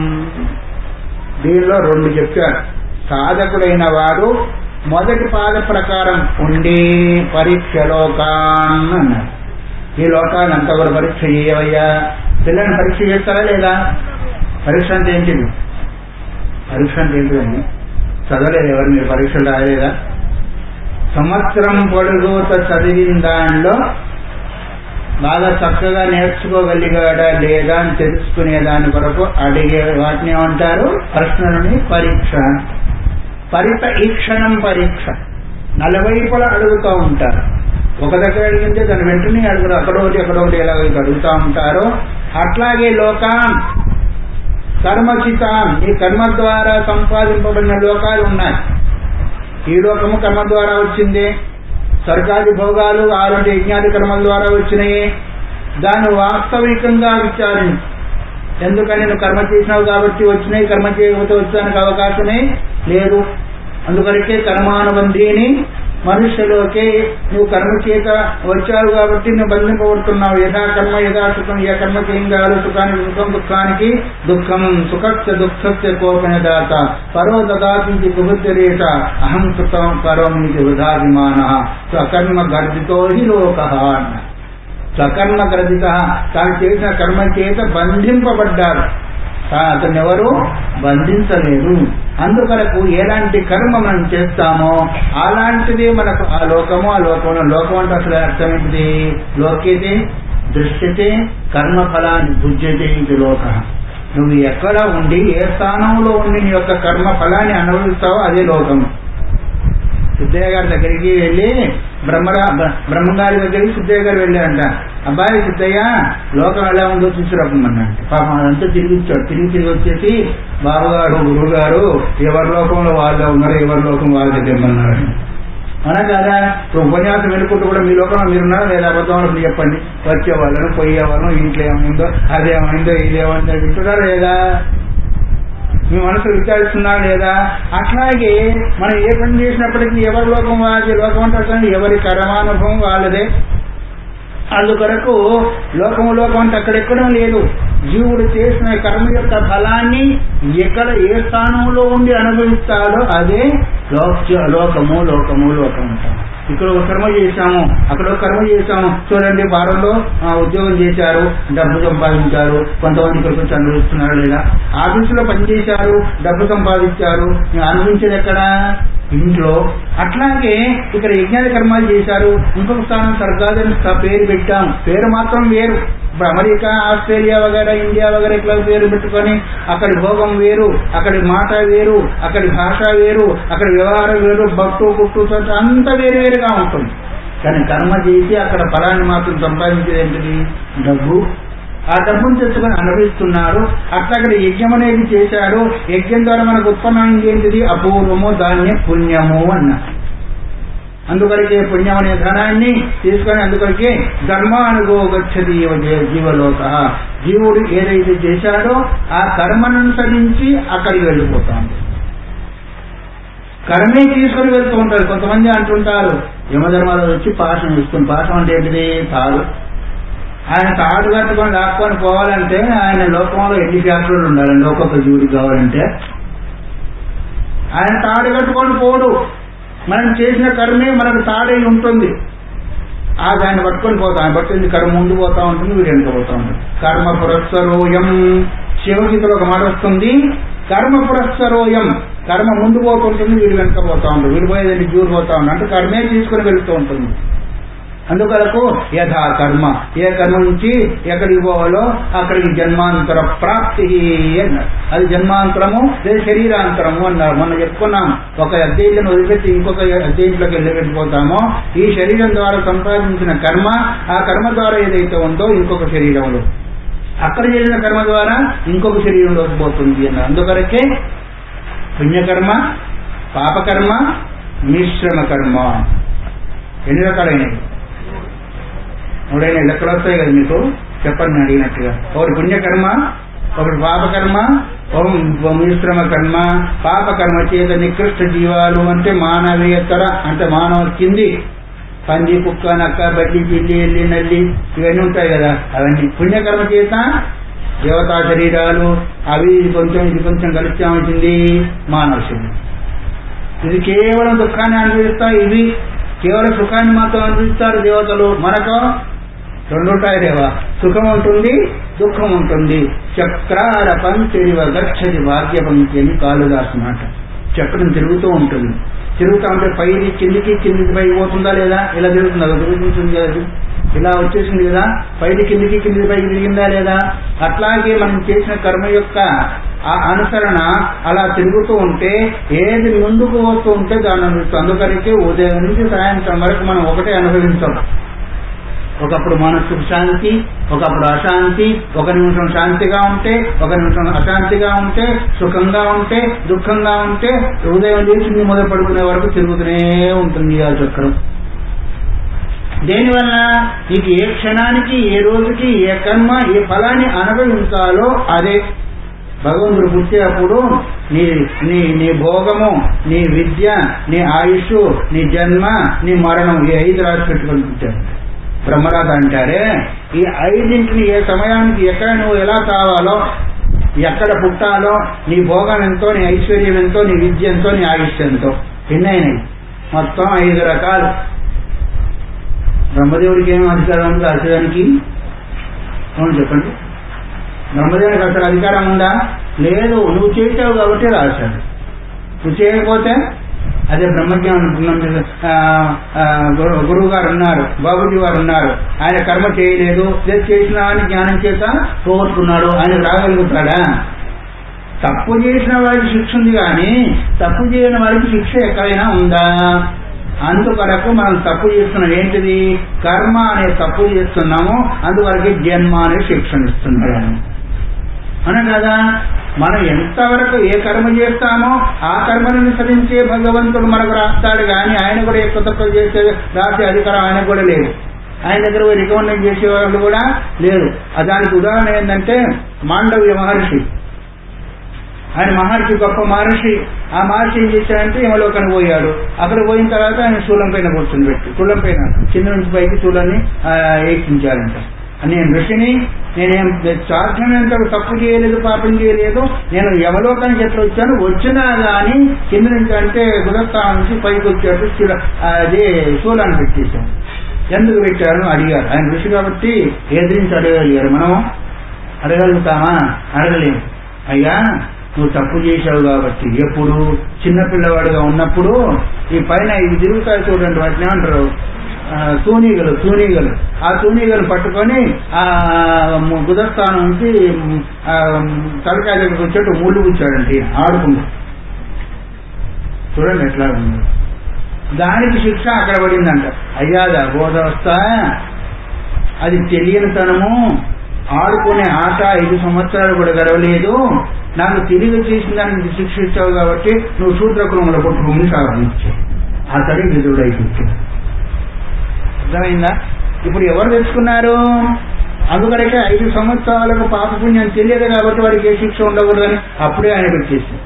దీనిలో రెండు చెప్పారు. సాధకుడైన వాడు మొదటి పాద ప్రకారం ఉండి పరీక్ష లోకాన్ అన్నారు. ఈ లోకాన్ని అంతా కూడా పరీక్ష చేయవయ్యా. పిల్లల్ని పరీక్ష చేస్తారా లేదా? పరీక్ష అంటే ఏంటిది? పరీక్ష అంటే ఏంటిదండి? చదవలేదు ఎవరు మీరు? పరీక్షలు రాయలేదా? సంవత్సరం పొడుగుత చదివిన దానిలో బాగా చక్కగా నేర్చుకోగలిగాడా లేదా అని తెలుసుకునే దాని కొరకు అడిగే వాటిని ఏమంటారు? ప్రశ్నలని పరీక్ష. పరిత ఈక్షణం పరీక్ష. నలువైపులా అడుగుతూ ఉంటారు. ఒక దగ్గర అడిగితే దాని వెంటనే అడుగురు, అక్కడోటి ఎక్కడోటి ఎలాగైతే అడుగుతూ ఉంటారో అట్లాగే లోకాన్ కర్మచితాన్, ఈ కర్మ ద్వారా సంపాదింపబడిన లోకాలు ఉన్నాయి. ఈ లోకము కర్మ ద్వారా వచ్చింది. స్వర్గాది భోగాలు ఆరుంటి యజ్ఞాది కర్మల ద్వారా వచ్చినాయి. దాన్ని వాస్తవికంగా విచారించి ఎందుకని నువ్వు కర్మ చేసినావు కాబట్టి వచ్చినాయి, కర్మ చేయకపోతే వచ్చానికి అవకాశమే లేదు. అందుకరికే కర్మానుబంధీని మనుష్యులోకి నువ్వు కర్మ చేత వచ్చావు కాబట్టి నువ్వు బంధింపబడుతున్నావు. యథా కర్మ యథా సుఖం, ఏ కర్మ చేయాలి సుఖానికి సుఖం, దుఃఖానికి దుఃఖం. సుఖస్య దుఃఖస్య కోపన దాత పరో దదాతి కుబుద్ధరేత అహం సుఖం కరోమి వృధాభిమాన స్వకర్మ గర్జితో హి లోక. స్వకర్మ గర్జిత, తాను చేసిన కర్మ చేత బంధింపబడ్డారు, అతన్ని ఎవరు బంధించలేరు. అందుకొరకు ఎలాంటి కర్మ మనం చేస్తామో అలాంటిది మనకు ఆ లోకము. ఆ లోకంలో లోకం అంటే అసలు అర్థం ఏంటిది? లోక్యతే దృశ్యతే కర్మఫలాన్ని భుజ్యతే ఇది లోక. నువ్వు ఎక్కడ ఉండి ఏ స్థానంలో ఉండి నీ యొక్క కర్మ ఫలాన్ని అనుభవిస్తావో అదే లోకము. సిద్ధయ్య గారి దగ్గరికి వెళ్ళి బ్రహ్మరా బ్రహ్మగారి దగ్గరికి సిద్ధయ్య గారు వెళ్ళారంట. అబ్బాయి సిద్ధయ్య లోకం ఎలా ఉందో చూసిరమ్మన్నాడు. పాపం అదంతా తిరిగి వచ్చాడు. తిరిగి తిరిగి వచ్చేసి బాబుగారు గురువు గారు ఎవరి లోకంలో వాళ్ళే ఉన్నారు, ఎవరి లోకం వాళ్ళ దగ్గర ఉన్నారు అలా కదా. ఉపన్యాసం వెళ్ళుకుంటూ కూడా మీ లోకంలో మీరున్నారా లేదా అబద్ధం చెప్పండి. వచ్చేవాళ్ళను పోయేవాళ్ళను ఇంట్లో ఏమైందో అదేమైందో ఇదేమైందో వింటున్నారా లేదా? మీ మనసు విచారిస్తున్నా లేదా? అట్లాగే మనం ఏ పని చేసినప్పటికీ ఎవరి లోకం వాళ్ళది. లోకం అంటే ఎవరి కర్మానుభవం వాళ్ళదే. అందుకొరకు లోకము లోకం అంటే అక్కడెక్కడం లేదు. జీవుడు చేసిన కర్మ యొక్క ఫలాన్ని ఎక్కడ ఏ స్థానంలో ఉండి అనుభవిస్తాడో అదే లోకము లోకము లోకం అంటాం. ఇక్కడ ఒక కర్మ చేశాము, అక్కడ ఒక కర్మ చేశాము. చూడండి, వారంలో ఉద్యోగం చేశారు, డబ్బు సంపాదించారు, కొంతమంది ఇక్కడికి వచ్చి అనుభవిస్తున్నారు లేదా? ఆఫీసులో పనిచేశారు, డబ్బు సంపాదించారు, అనుభవించేది ఎక్కడ? ఇంట్లో. అట్లాగే ఇక్కడ యజ్ఞాల కర్మాలు చేశారు, ఇంకొక స్థానం స్వర్గాదని పేరు పెట్టాం. పేరు మాత్రం వేరు. ఇప్పుడు అమెరికా, ఆస్ట్రేలియా వగేరా, ఇండియా వగేరా ఇట్లా పేరు పెట్టుకొని అక్కడి భోగం వేరు, అక్కడి మాట వేరు, అక్కడి భాష వేరు, అక్కడి వ్యవహారం వేరు, భక్తు కుట్టు అంతా వేరు వేరుగా ఉంటుంది. కానీ కర్మ చేసి అక్కడ ఫలాన్ని మాత్రం సంపాదించేది ఏంటిది? డబ్బు. ఆ డబ్బును తెచ్చుకొని అనుభవిస్తున్నారు. అట్లా అక్కడ యజ్ఞం అనేది చేశాడు. యజ్ఞం ద్వారా మనకు ఉత్పన్నమైంది ఏంటిది? అపూర్వము ధాన్య పుణ్యము అన్న. అందుకొరకే పుణ్యం అనే ధనాన్ని తీసుకొని అందుకొరకే ధర్మానుగోగచ్చది జీవలోక. జీవుడు ఏదైతే చేశాడో ఆ కర్మనుసరించి అక్కడికి వెళ్ళిపోతాడు. కర్మే తీసుకొని వెళ్తూ ఉంటారు. కొంతమంది అంటుంటారు యమధర్మాలు వచ్చి పాశం ఇస్తుంది. పాశం అంటే ఏంటిది? తాడు. ఆయన తాడు కట్టుకొని లాక్కొని పోవాలంటే ఆయన లోకంలో ఎన్ని ఫ్యాక్టరీలు ఉండాలండి ఒక్కొక్క జీవుడికి కావాలంటే. ఆయన తాడు కట్టుకొని పోడు. మనం చేసిన కర్మే మనకు తాడై ఉంటుంది. ఆ దాన్ని పట్టుకొని పోతాం. ఆయన పట్టింది కర్మ ముందు పోతా ఉంటుంది, వీడు వెనుక పోతా ఉంటుంది. కర్మ పురస్సరోయం. శివగీతలో ఒక మాట వస్తుంది, కర్మ పురస్సరోయం. కర్మ ముందు పోతుంటుంది, వీడు వెనుక పోతా ఉంటుంది. వీడు పోయేదాన్ని జీవుడు పోతా ఉంటుంది. అంటే కర్మే తీసుకొని వెళుతూ ఉంటుంది. అందుకొరకు యథా కర్మ, ఏ కర్మ నుంచి ఎక్కడికి పోవాలో అక్కడికి జన్మాంతర ప్రాప్తి అన్నారు. అది జన్మాంతరము లేదా శరీరాంతరము అన్నారు. మనం చెప్పుకున్నాం, ఒక అధ్యయనం వదిలిపెట్టి ఇంకొక అధ్యయంలోకి వెళ్ళి వెళ్ళిపోతామో ఈ శరీరం ద్వారా సంపాదించిన కర్మ, ఆ కర్మ ద్వారా ఏదైతే ఉందో ఇంకొక శరీరంలో, అక్కడ చేసిన కర్మ ద్వారా ఇంకొక శరీరంలోకి పోతుంది అన్నారు. అందుకొరకే పుణ్యకర్మ, పాపకర్మ, మిశ్రమ కర్మ. ఎన్ని రకాలైనవి? మూడైన లెక్కలు వస్తాయి కదా మీకు, చెప్పండి అడిగినట్టుగా. ఒకటి పుణ్యకర్మ, ఒకటి పాపకర్మ, ఒక మిశ్రమ కర్మ. పాపకర్మ చేత నికృష్ట జీవాలు అంటే మానవేతర, అంటే మానవ కింది పంది, కుక్క, నక్క, బడ్డి, పిల్లి, ఎల్లి, నల్లి ఇవన్నీ ఉంటాయి కదా అవన్నీ. పుణ్యకర్మ చేత దేవతా శరీరాలు, అవి కొంచెం ఇది కొంచెం కలిసి మానవ శరీరం. ఇది కేవలం దుఃఖాన్ని అనుభవిస్తాయి, ఇవి కేవలం సుఖాన్ని మాత్రం అనుభవిస్తారు దేవతలు. మనకు రెండుంటాయి దేవ, సుఖం ఉంటుంది, దుఃఖం ఉంటుంది. చక్రాల పంచరివ గచ్చది భాగ్య పంచి అని కాళిదాసు మాట. చక్రం తిరుగుతూ ఉంటుంది. తిరుగుతూ ఉంటే పైకి కిందికి, కిందికి పైకి పోతుందా లేదా? ఇలా తిరుగుతుంది, అలా తిరుగుతుంది కదా, ఇలా వచ్చేసింది కదా, పైకి కిందికి, కిందికి పైకి తిరిగిందా లేదా? అట్లాగే మనం చేసిన కర్మ యొక్క ఆ అనుసరణ అలా తిరుగుతూ ఉంటే ఏది ముందుకు వస్తూ ఉంటే దాన్ని అనుభవిస్తాం. అందుకనికి ఉదయం నుంచి సాయంత్రం వరకు మనం ఒకటే అనుభవించాం. ఒకప్పుడు మనసుకు శాంతి, ఒకప్పుడు అశాంతి, ఒక నిమిషం శాంతిగా ఉంటే, ఒక నిమిషం అశాంతిగా ఉంటే, సుఖంగా ఉంటే, దుఃఖంగా ఉంటే, ఉదయం లేచి మొదలు పడుకునే వరకు తిరుగుతూనే ఉంటుంది ఆ చక్రం. దేనివల్ల నీకు ఏ క్షణానికి ఏ రోజుకి ఏ కర్మ ఏ ఫలాన్ని అనుభవించాలో అదే. భగవంతుడు పుట్టేటప్పుడు నీ నీ నీ భోగము, నీ విద్య, నీ ఆయుష్, నీ జన్మ, నీ మరణం ఈ ఐదు రాసి పెట్టుకొని పుట్టాడు. బ్రహ్మరాధ అంటారే ఈ ఐదింటిని ఏ సమయానికి ఎక్కడ నువ్వు ఎలా కావాలో, ఎక్కడ పుట్టాలో, నీ భోగం ఎంతో, నీ ఐశ్వర్యం ఎంతో, నీ విద్య ఎంతో, నీ ఆయుష్ ఎంతో ఎన్నైనాయి మొత్తం ఐదు రకాలు. బ్రహ్మదేవుడికి ఏమో అధికారం ఉంది రాసేదానికి? అవును చెప్పండి. బ్రహ్మదేవుడికి అసలు అధికారం ఉందా? లేదు. నువ్వు చేసావు కాబట్టి రాశాడు. నువ్వు చేయకపోతే అదే బ్రహ్మజ్ఞానం గురువు గారు ఉన్నారు, బాబుజీ వారు ఉన్నారు, ఆయన కర్మ చేయలేదు, చేసిన అని జ్ఞానం చేత పోగొట్టుకున్నాడు, ఆయన రాగలుగుతాడా? తప్పు చేసిన వారికి శిక్ష ఉంది కానీ తప్పు చేయని వారికి శిక్ష ఎక్కడైనా ఉందా? అందుకొరకు మనం తప్పు చేస్తున్నాం. ఏంటిది? కర్మ అనే తప్పు చేస్తున్నాము, అందువరకు జన్మ అనే శిక్షణ ఇస్తున్నాము అన కదా. మనం ఎంతవరకు ఏ కర్మ చేస్తామో ఆ కర్మను అనుసరించే భగవంతుడు మనకు రాస్తాడు కానీ ఆయన కూడా ఎక్కువ తక్కువ చేసే రాసే అధికారం ఆయనకు కూడా లేదు. ఆయన దగ్గర రికమెండ్ చేసేవాళ్ళు కూడా లేదు. దానికి ఉదాహరణ ఏంటంటే మాండవ్య మహర్షి. ఆయన మహర్షి గొప్ప మహర్షి. ఆ మహర్షి ఏం చేశాడంటే యమలోకానికి పోయాడు. అక్కడ పోయిన తర్వాత ఆయన శూలం పైన కూర్చొని పెట్టి శూలం పైన కింద నుంచి పైకి శూలాన్ని ఎక్కించాడంట. నేను ఋషిని, నేనేం సాధ్యమైనంత తప్పు చేయలేదు, పాపం చేయలేదు, నేను యమలోకానికి ఎట్లా వచ్చాను, వచ్చినా కానీ కింద నుంచి అంటే గుణస్థానం నుంచి పైకి వచ్చేట్టు అదే శూలాన్ని పెట్టేశాను. ఎందుకు పెట్టారు అడిగారు. ఆయన ఋషి కాబట్టి ఎదిరించి అడగలిగారు. మనం అడగలుగుతామా? అడగలేము. అయ్యా నువ్వు తప్పు చేశావు కాబట్టి. ఎప్పుడు చిన్నపిల్లవాడుగా ఉన్నప్పుడు ఈ పైన ఇది తిరుగుతాయి చూడండి, వాటిని ఏమంటారు, తూనీగలు తూనీగలు ఆ తూనీగలు పట్టుకొని ఆ గుదస్థానం నుంచి తలకాయ దగ్గరకు వచ్చేట్టు ముళ్ళు కూర్చాడండి ఆడుకుంటూ. చూడండి ఎట్లా ఉంది. దానికి శిక్ష అక్కడ పడిందంట. అయ్యాదా బోధవస్థ, అది తెలియనితనము, ఆడుకునే ఆట ఐదు సంవత్సరాలు కూడా గడవలేదు, నాకు తిరిగి చేసిన దానికి శిక్ష ఇచ్చావు కాబట్టి నువ్వు శూద్రకులంలో పుట్టుకుని సాధించావు. ఆ తడి విధుడైపోయింది. అర్థమైందా? ఇప్పుడు ఎవరు తెచ్చుకున్నారు? అందుకనకే ఐదు సంవత్సరాలకు పాపపుణ్యం తెలియదు కాబట్టి వాడికి ఏ శిక్ష ఉండకూడదని అప్పుడే ఆయన పెట్టేసి.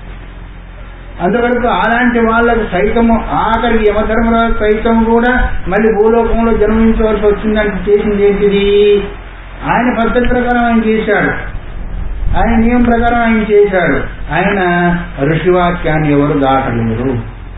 అందువరకు అలాంటి వాళ్ళకు సైతము ఆఖరికి యమధర్మరాజు సైతం కూడా మళ్ళీ భూలోకంలో జన్మించవలసి వచ్చిందని చేసింది ఏంటిది? ఆయన పద్ధతి ప్రకారం ఆయన చేశాడు, ఆయన నియమం ప్రకారం ఆయన చేశాడు. ఆయన ఋషివాక్యాన్ని ఎవరు దాటలేరు.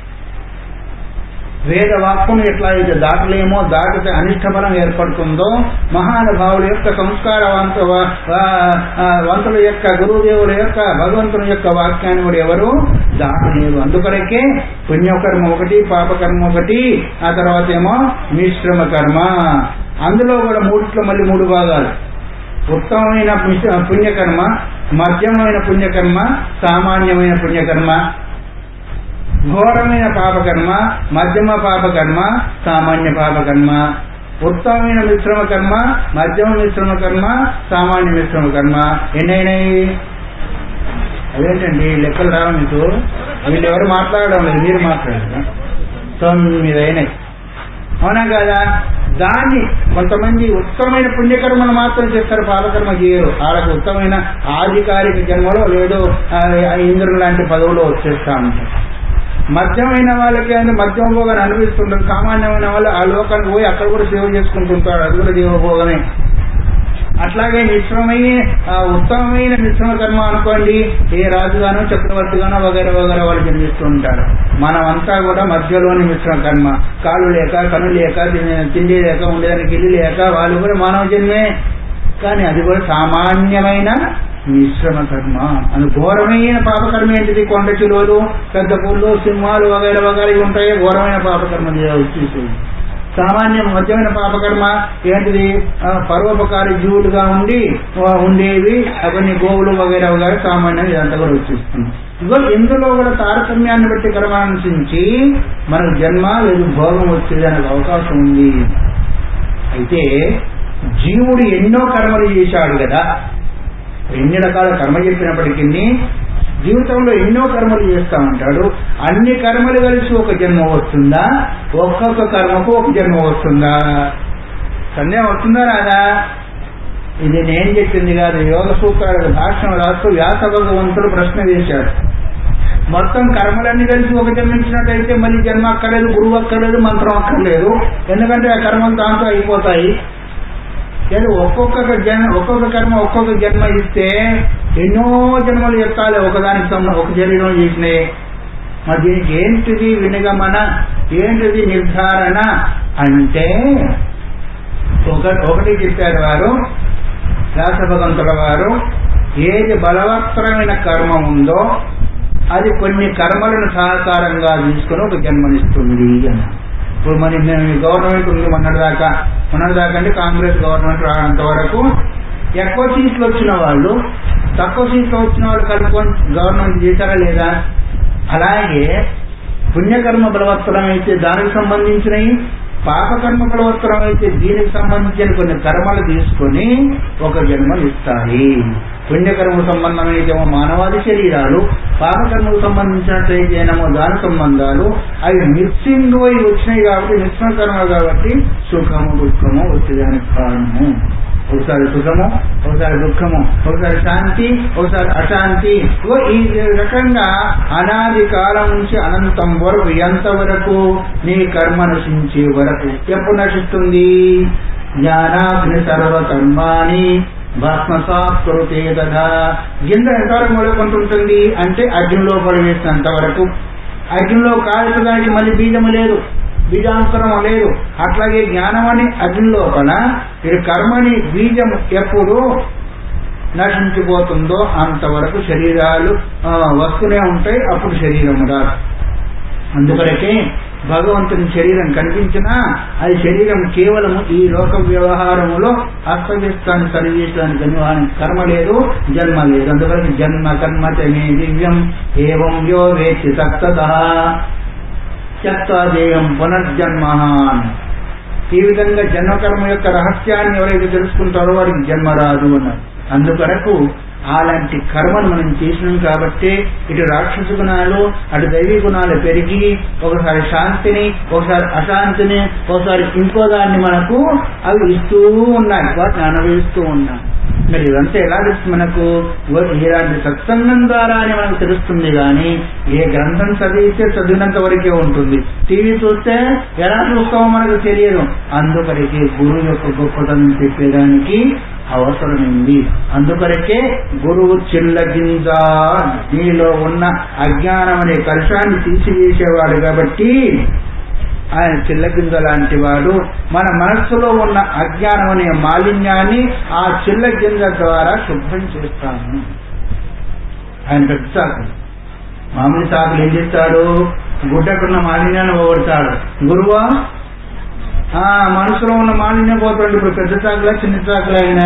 వేదవాక్కును ఎట్లా అయితే దాటలేమో, దాటితే అనిష్టఫలం ఏర్పడుతుందో, మహానుభావుల యొక్క సంస్కార వంతుల యొక్క గురుదేవుల యొక్క భగవంతుని యొక్క వాక్యాన్ని కూడా ఎవరు దాటలేరు. అందుకొరకే పుణ్యకర్మ ఒకటి, పాపకర్మ ఒకటి, ఆ తర్వాత ఏమో మిశ్రమ కర్మ. అందులో కూడా మూడిట్లో మళ్ళీ మూడు భాగాలు. ఉత్తమమైన పుణ్యకర్మ, మధ్యమైన పుణ్యకర్మ, సామాన్యమైన పుణ్యకర్మ. ఘోరమైన పాపకర్మ, మధ్యమ పాపకర్మ, సామాన్య పాపకర్మ. ఉత్తమమైన మిశ్రమ కర్మ, మధ్యమ మిశ్రమ కర్మ, సామాన్య మిశ్రమ కర్మ. ఎన్నైనాయి? అదేంటండి లెక్కలు రావా మీకు? వీళ్ళు ఎవరు మాట్లాడడం లేదు, మీరు మాట్లాడారు. తొమ్మిది అయినాయి, అవునా కదా? దాన్ని కొంతమంది ఉత్తమమైన పుణ్యకర్మను మాత్రం చేస్తారు, పాపకర్మ చేయరు. వాళ్ళకు ఉత్తమమైన ఆధికారిక జన్మలో లేదో ఇంద్రుడు లాంటి పదవులో వచ్చేస్తా ఉంటారు. మధ్యమైన వాళ్ళకి అంటే మధ్యమ భోగాన్ని అనుభవిస్తుంటారు. సామాన్యమైన వాళ్ళు ఆ లోకానికి పోయి అక్కడ కూడా సేవ చేసుకుంటుంటారు, అది కూడా జీవభోగమే. అట్లాగే మిశ్రమయ్యే ఉత్తమమైన మిశ్రమ కర్మ అనుకోండి, ఏ రాజుగానో చక్రవర్తిగానో వగైరా వగైరా వాళ్ళు జన్మిస్తూ ఉంటారు. మనమంతా కూడా మధ్యలోని మిశ్రమ కర్మ. కాళ్ళు లేక, కను లేక, తిండి లేక, ఉండేదానికి ఇల్లు లేక వాళ్ళు కూడా మానవ జన్మే. కానీ అది కూడా సామాన్యమైన మిశ్రమ కర్మ. అది ఘోరమైన పాపకర్మ ఏంటిది? కొండ చిలువలు, పెద్ద పుల్లు, సింహాలు వగైరా వగైరా ఉంటాయి, ఘోరమైన పాపకర్మ వచ్చేసి. సామాన్య మధ్యమైన పాపకర్మ ఏంటిది? పరోపకారి జీవులుగా ఉండి ఉండేవి అవన్నీ గోవులు వగైరా వగైరా సామాన్యం ఇదంతా కూడా వచ్చేస్తుంది. ఇగో ఇందులో కూడా తారతమ్యాన్ని బట్టి కర్మ అనుసరించి మనకు జన్మ లేదు భోగం వచ్చేదానికి అవకాశం ఉంది. అయితే జీవుడు ఎన్నో కర్మలు చేశాడు కదా. ఎన్ని రకాల కర్మ చెప్పినప్పటికీ జీవితంలో ఎన్నో కర్మలు చేస్తా ఉంటాడు. అన్ని కర్మలు కలిసి ఒక జన్మ వస్తుందా, ఒక్కొక్క కర్మకు ఒక జన్మ వస్తుందా? సందేహం వస్తుందా రాదా? ఇది నేను చెప్పింది కాదు, యోగ సూత్రాల భాష్యం రాస్తూ వ్యాస భగవంతుడు ప్రశ్న వేశాడు. మొత్తం కర్మలన్నీ కలిసి ఒక జన్మించినట్టయితే మళ్ళీ జన్మ అక్కర్లేదు, గురువు అక్కర్లేదు, మంత్రం అక్కర్లేదు, ఎందుకంటే ఆ కర్మలు దాంతో అయిపోతాయి. లేదు ఒక్కొక్క జన్మ ఒక్కొక్క కర్మ ఒక్కొక్క జన్మ ఇస్తే ఎన్నో జన్మలు ఎత్తాలి ఒకదానికి సంబంధం ఒక శరీరం చేసినాయి. మరి దీనికి ఏంటిది వినిగమన, ఏంటిది నిర్ధారణ అంటే ఒక ఒకటి చెప్పారు వారు వ్యాస భగవంతుల వారు, ఏది బలవత్తరమైన కర్మ ఉందో అది కొన్ని కర్మలను సహకారంగా తీసుకుని ఒక జన్మనిస్తుంది అని. ఇప్పుడు మరి గవర్నమెంట్ ఉంది మొన్నటిదాకా మొన్నటిదాకా అంటే కాంగ్రెస్ గవర్నమెంట్ రానంత వరకు ఎక్కువ సీట్లు వచ్చిన వాళ్ళు తక్కువ సీట్లు వచ్చిన వాళ్ళు కలుపుకొని గవర్నమెంట్ చేశారా లేదా? అలాగే పుణ్యకర్మ బలవత్తరం అయితే దానికి సంబంధించినవి, పాపకర్మ బలవత్తరం అయితే దీనికి సంబంధించిన కొన్ని కర్మలు తీసుకొని ఒక జన్మలు ఇస్తాయి. పుణ్యకర్మ సంబంధమైతేమో మానవాది శరీరాలు, పాపకర్మకు సంబంధించినట్లయితేనేమో దాని సంబంధాలు, అవి మిక్సింగ్ అయి వచ్చినాయి కాబట్టి మిశ్రమ కర్మ కాబట్టి సుఖము దుఃఖము వచ్చేదానికి కారణము. ఒకసారి సుఖము, ఒకసారి దుఃఖము, ఒకసారి శాంతి, ఒకసారి అశాంతి. ఈ రకంగా అనాది కాలం నుంచి అనంతం వరకు, ఎంతవరకు నీ కర్మ నశించే వరకు. ఎప్పుడు నశిస్తుంది? జ్ఞానాగ్ని సర్వకర్మాణి భస్మసాత్కృతే తథా. గింజ ఎంతవరకు మొదలుకుంటుంటుంది అంటే అగ్నిలో పడివేసినంత వరకు. అగ్నిలో కాల్చడానికి మళ్ళీ బీజము లేదు, బీజాంతరం లేదు. అట్లాగే జ్ఞానం అని అగ్ని లోపల ఇది కర్మని బీజం ఎప్పుడు నశించిపోతుందో అంతవరకు శరీరాలు వస్తూనే ఉంటాయి, అప్పుడు శరీరం రాదు. అందువరకే భగవంతుని శరీరం కనిపించినా అది శరీరం కేవలము ఈ లోక వ్యవహారములో అస్తవ్యస్తాన్ని సరిచేయడానికి నిర్వహానికి కర్మ లేదు, జన్మ లేదు. అందువరకు జన్మ కర్మ మే దివ్యం ఏవం యో వేత్తి తత్తతః త్యక్త్వాదేయం పునర్జన్మ. ఈ విధంగా జన్మకర్మ యొక్క రహస్యాన్ని ఎవరైతే తెలుసుకుంటారో వారికి జన్మ రాదు అన్నారు. అందుకొరకు అలాంటి కర్మను మనం చేసినాం కాబట్టి ఇటు రాక్షస గుణాలు అటు దైవీ గుణాలు పెరిగి ఒకసారి శాంతిని, ఒకసారి అశాంతిని, ఒకసారి ఇంకో దాన్ని మనకు అవి ఇస్తూ ఉన్నాయి, వాటిని అనుభవిస్తూ ఉన్నాయి. మరి ఇదంతా ఎలా తెలుస్తుంది మనకు? ఇలాంటి సత్సంగం ద్వారానే మనకు తెలుస్తుంది. కానీ ఏ గ్రంథం చదివితే చదివినంత వరకే ఉంటుంది, టీవీ చూస్తే ఎలా చూస్తామో మనకు తెలియదు. అందుకరికే గురువు యొక్క గొప్పతనం చెప్పేదానికి అవసరమైంది. అందుకొరకే గురువు చిల్లగింజ, నీలో ఉన్న అజ్ఞానం అనే కలుషాన్ని తీసివేసేవాడు కాబట్టి ఆయన చిల్లగింజ లాంటి వాడు. మన మనస్సులో ఉన్న అజ్ఞానం అనే మాలిన్యాన్ని ఆ చిల్లగింజ ద్వారా శుభ్రం చేస్తాను. ఆయన పెద్ద సాకులు, మామూలు సాకులు ఏం చేస్తాడు? గుడ్డకున్న మాలిన్యాన్ని పోగొడతాడు. గురువా ఆ మనసులో ఉన్న మాలిన్యం పోతాడు. ఇప్పుడు పెద్ద చాకలా చిన్న చాకలా అయినా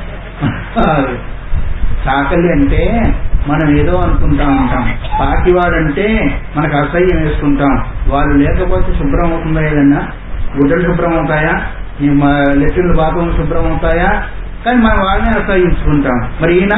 చాకలి అంటే మనం ఏదో అనుకుంటా ఉంటాం, పాటివాడంటే మనకు అసహ్యం వేసుకుంటాం. వాళ్ళు లేకపోతే శుభ్రం అవుతుందా? ఏదన్నా గుడ్డలు శుభ్రం అవుతాయా? లెట్రిన్లు బాత్రూమ్లు శుభ్రం అవుతాయా? కానీ మనం వాళ్ళని అసహ్యించుకుంటాం. మరి ఈయన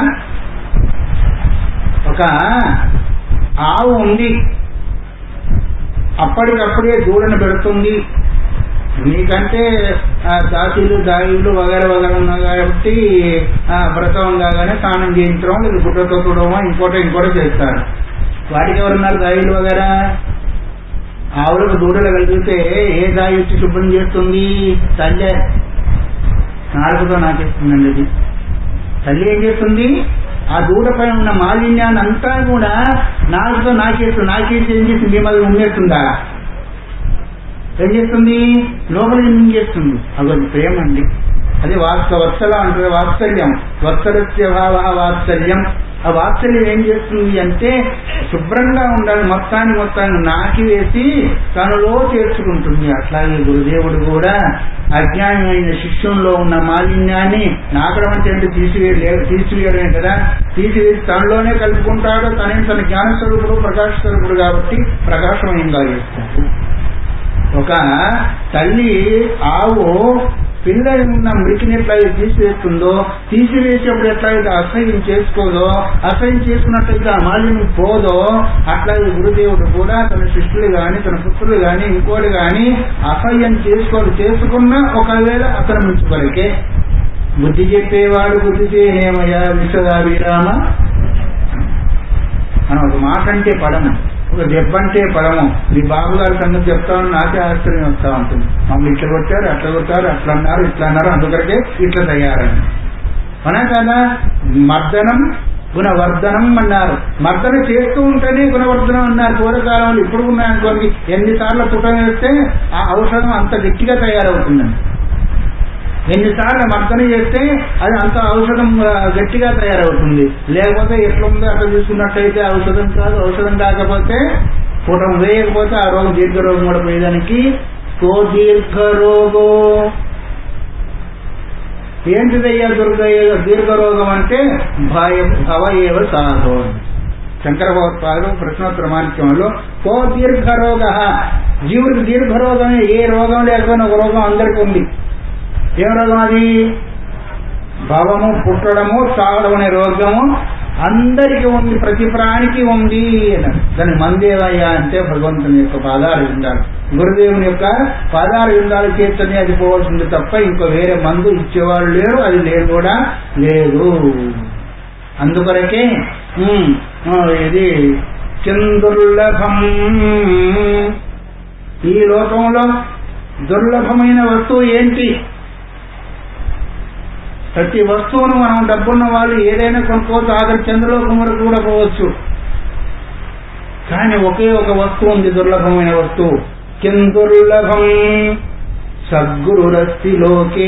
ఒక ఆవు ఉంది, అప్పటికప్పుడే దూడను పెడుతుంది. మీకంటే దాసీలు దాయులు వగైరా వగైరా ఉన్నాయి కాబట్టి ప్రసవం కాగానే స్నానం చేయించడం, లేదు గుడ్డతో చూడమో ఇంకోట ఇంకోట చేస్తారు. వాటికి ఎవరున్నారు దాయులు వగైరా? ఆవులకు దూడలు కలిగితే ఏ దాయి వచ్చి శుభ్రం చేస్తుంది? తల్లి నాలుగుతో నాకేస్తుందండి. అది తల్లి ఏం చేస్తుంది? ఆ దూడపై ఉన్న మాలిన్యాన్ని అంతా కూడా నాలుగుతో నాకేస్తుంది. నాకేసి ఏం చేస్తుంది? మీ మళ్ళీ ఉండేస్తుందా? ఏం చేస్తుంది? లోపల ఏం చేస్తుంది? అది ప్రేమ అండి. అదే వాత్స వత్సల అంటే వాత్సల్యం, వత్సలస్య భావ వాత్సల్యం. ఆ వాత్సల్యం ఏం చేస్తుంది అంటే శుభ్రంగా ఉండాలి, మొత్తాన్ని మొత్తాన్ని నాకి వేసి తనలో చేర్చుకుంటుంది. అట్లాగే గురుదేవుడు కూడా అజ్ఞానమైన శిష్యంలో ఉన్న మాలిన్యాన్ని నాకడం అంటే తీసివేయ తీసివేయడమే కదా, తీసివేసి తనలోనే కలుపుకుంటాడు. తనే తన జ్ఞానస్వరూపుడు, ప్రకాశ స్వరూపుడు కాబట్టి ప్రకాశమయంగా చేస్తాడు. ఒక తల్లి ఆవు పిల్లలు ఉన్న మురికిని ఎట్లయితే తీసివేస్తుందో, తీసివేసేప్పుడు ఎట్లయితే అసహ్యం చేసుకోదో, అసహ్యం చేసుకున్నట్లయితే ఆ మాలిన్యం పోదో, అట్లాగే గురుదేవుడు కూడా తన శిష్యులు గాని తన పుత్రులు గాని ఇంకోటి గాని అసహ్యం చేసుకోడు చేసుకున్నా ఒకవేళ అతను మంచి వరకే. బుద్ధి చెప్పేవాడు బుద్ధి చేయనేమయ్యా విశ్వదాభిరామ అని ఒక మాట అంటే పడము, ఒక దెబ్బంటే పడము. మీ బాబు గారి సంగతి చెప్తామని నాకే ఆశ్చర్యం వస్తూ ఉంటుంది. మమ్మల్ని ఇట్లా కొట్టారు, అట్లా కొట్టారు, అట్లా అన్నారు, ఇట్లా అన్నారు, అందుకొరకే ఇట్లా తయారని. అనా కదా మర్దనం గుణవర్ధనం అన్నారు. మర్దన చేస్తూ ఉంటేనే గుణవర్ధనం అన్నారు పూర్వకాలంలో. ఇప్పుడు ఉన్నాయనుకోండి ఎన్నిసార్లు పుటం వేస్తే ఆ ఔషధం అంత గట్టిగా తయారవుతుందండి. ఎన్నిసార్లు మర్దన చేస్తే అది అంత ఔషధం గట్టిగా తయారవుతుంది. లేకపోతే ఎట్లుందో అట్లా తీసుకున్నట్టయితే ఔషధం కాదు. ఔషధం కాకపోతే పుటం వేయకపోతే ఆ రోగం దీర్ఘ రోగం కూడా పోయేదానికి కో దీర్ఘ రోగో ఏంటిదయ్యా దుర్గ దీర్ఘ రోగం అంటే భయ భవ ఏవ సాధో. శంకర భగవత్పాదులు ప్రశ్నోత్తర మాణిక్యంలో కో దీర్ఘ రోగ జీవుడికి దీర్ఘ రోగమే. ఏ రోగం లేకపోయినా ఒక రోగం అందరికీ ఉంది. ఏం రోగం అది? భవము పుట్టడము చావడం అనే రోగము అందరికీ ఉంది, ప్రతి ప్రాణికి ఉంది అన్నారు. దాని మందేవయ్యా అంటే భగవంతుని యొక్క పాదాలు విందాలు, గురుదేవుని యొక్క పాదాలు విందాలు చేస్తేనే అది పోవాల్సింది తప్ప ఇంకో వేరే మందు ఇచ్చేవాళ్ళు లేరు, అది లేదు కూడా లేదు. అందుకొరకే ఇది చందుర్లభం. ఈ లోకంలో దుర్లభమైన వస్తువు ఏంటి? ప్రతి వస్తువును మనం డబ్బున్న వాళ్ళు ఏదైనా కొనుక్కోవచ్చు, ఆఖరి చంద్రలోకం వరకు కూడా పోవచ్చు. కానీ ఒకే ఒక వస్తువు ఉంది దుర్లభమైన వస్తువు. కిం దుర్లభం సద్గురురస్తి లోకే.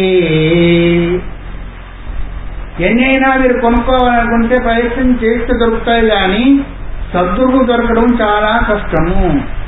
ఎన్నైనా మీరు కొనుక్కోవాలనుకుంటే ప్రయత్నం చేస్తే దొరుకుతాయి, కానీ సద్గురువు దొరకడం చాలా కష్టము.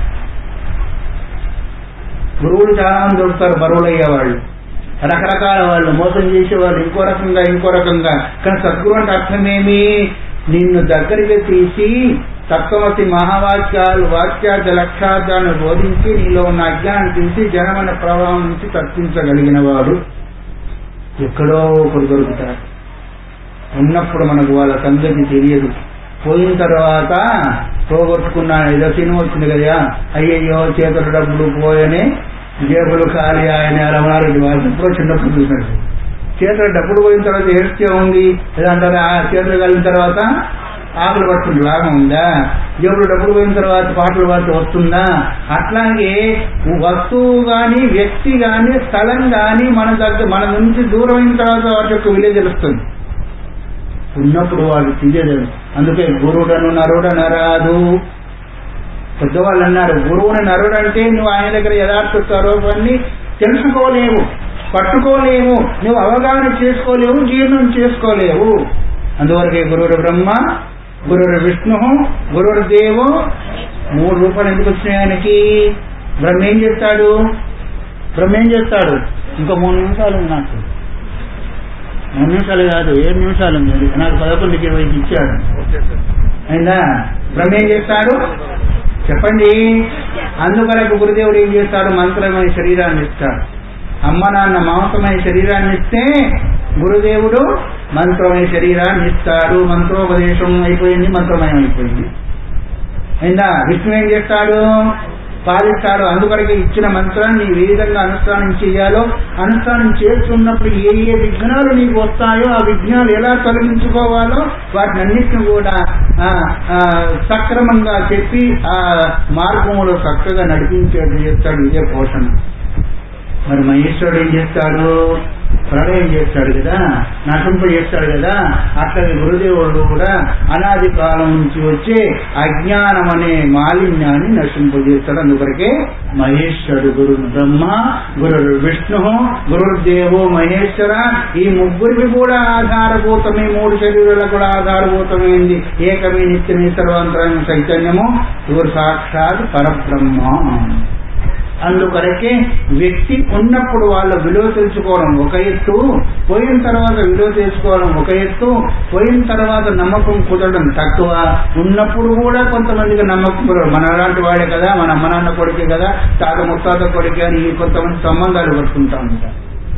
గురువులు చాలా మంది దొరుకుతారు, బరువులయ్యేవాళ్ళు, రకరకాల వాళ్ళు, మోసం చేసేవాళ్ళు, ఇంకో రకంగా ఇంకో రకంగా. కానీ సద్గురు అంటే అర్థమేమి? నిన్ను దగ్గరికి తీసి తత్వమసి మహావాక్యాలు వాక్యార్థ లక్ష్యార్థాలను బోధించి నీలో ఉన్న అజ్ఞానం తీసి జనమైన ప్రవాహం నుంచి తప్పించగలిగిన వాడు ఎక్కడో ఒకరు దొరుకుతారు. ఉన్నప్పుడు మనకు వాళ్ళ సంగతి తెలియదు. పోయిన తర్వాత పోగొట్టుకున్న ఏదో సినిమా వచ్చింది కదా, అయ్యయ్యో చేతుల డబ్బులు పోయని జేబులు ఖాళీ ఆయన రమణారెడ్డి వాళ్ళు ఎప్పుడో చిన్నప్పుడు చూసినట్టు. చేతులు డబ్బులు పోయిన తర్వాత ఏడ్చే ఉంది ఏదంటారా? చేతులు కలిగిన తర్వాత ఆకులు పట్టుకుని లాభం ఉందా? జేబులు డబ్బులు పోయిన తర్వాత పాటలు పాటు వస్తుందా? అట్లాగే వస్తువు గాని వ్యక్తి గాని స్థలం గాని మన దగ్గర మన నుంచి దూరం అయిన తర్వాత వాటి యొక్క విలువ తెలుస్తుంది. ఉన్నప్పుడు వాళ్ళు తెలియదు. అందుకే గురుడను నరుడనరాదు. పెద్దవాళ్ళు అన్నారు, గురువుని నరుడు అంటే నువ్వు ఆయన దగ్గర యథార్థ స్వరూపాన్ని తెలుసుకోలేవు, పట్టుకోలేవు, నువ్వు అవగాహన చేసుకోలేవు, జీర్ణం చేసుకోలేవు. అందువరకే గురువురు బ్రహ్మ, గురువురు విష్ణు, గురువురు దేవో. మూడు రూపాయలు ఎందుకు వచ్చినాయి ఆయనకి? బ్రహ్మ ఏం చేస్తాడు? బ్రహ్మ ఏం చేస్తాడు? ఇంకా మూడు నిమిషాలు ఉంది నాకు. మూడు నిమిషాలు కాదు, ఏడు నిమిషాలు ఉంది నాకు. పదకొండుకి ఇరవై ఇచ్చాడు అయిందా? బ్రహ్మ ఏం చేస్తాడు చెప్పండి. అందువరకు గురుదేవుడు ఏం చేస్తాడు? మంత్రమైన శరీరాన్ని ఇస్తాడు. అమ్మ నాన్న మాంసమైన శరీరాన్ని ఇస్తే గురుదేవుడు మంత్రమైన శరీరాన్ని ఇస్తాడు. మంత్రోపదేశం అయిపోయింది, మంత్రమయం అయిపోయింది అయిందా? విష్ణు ఏం చేస్తాడు? పాలిస్తాడు. అందువరకు ఇచ్చిన మంత్రాన్ని ఏ విధంగా అనుష్ఠానం చేయాలో, అనుష్ఠానం చేస్తున్నప్పుడు ఏ ఏ విఘ్నాలు నీకు వస్తాయో ఆ విఘ్నాలు ఎలా తొలగించుకోవాలో వాటిని అన్నిటిని కూడా సక్రమంగా చెప్పి ఆ మార్గంలో చక్కగా నడిపించేట్టు చేస్తాడు. ఇదే పోషణ. మరి మహేశ్వరుడు ఏం చేస్తాడు? ప్రళయం చేస్తాడు కదా, నశింప చేస్తాడు కదా. అట్లాగే గురుదేవుడు కూడా అనాది కాలం నుంచి వచ్చే అజ్ఞానం అనే మాలిన్యాన్ని నశింపజేస్తాడు. అందువరకే మహేశ్వరుడు గురు బ్రహ్మ, గురు విష్ణు, గురుదేవో మహేశ్వర. ఈ ముగ్గురికి కూడా ఆధారభూతమే, మూడు శరీరాలకు కూడా ఆధారభూతమైంది ఏకమే నిత్యమే సర్వాంతరమైన చైతన్యము గురు సాక్షాత్ పరబ్రహ్మ. అందుకొరకే వ్యక్తి ఉన్నప్పుడు వాళ్ళ విలువ తెలుసుకోవడం ఒక ఎత్తు, పోయిన తర్వాత విలువ తెలుసుకోవడం ఒక ఎత్తు, పోయిన తర్వాత నమ్మకం కుదరడం తక్కువ. ఉన్నప్పుడు కూడా కొంతమందికి నమ్మకం కుదరదు. మన అలాంటి వాడే కదా, మన అమ్మ నాన్న కొడుకే కదా, తాత ముత్తాత కొడుకే అని కొంతమంది సంబంధాలు పట్టుకుంటా ఉంటారు.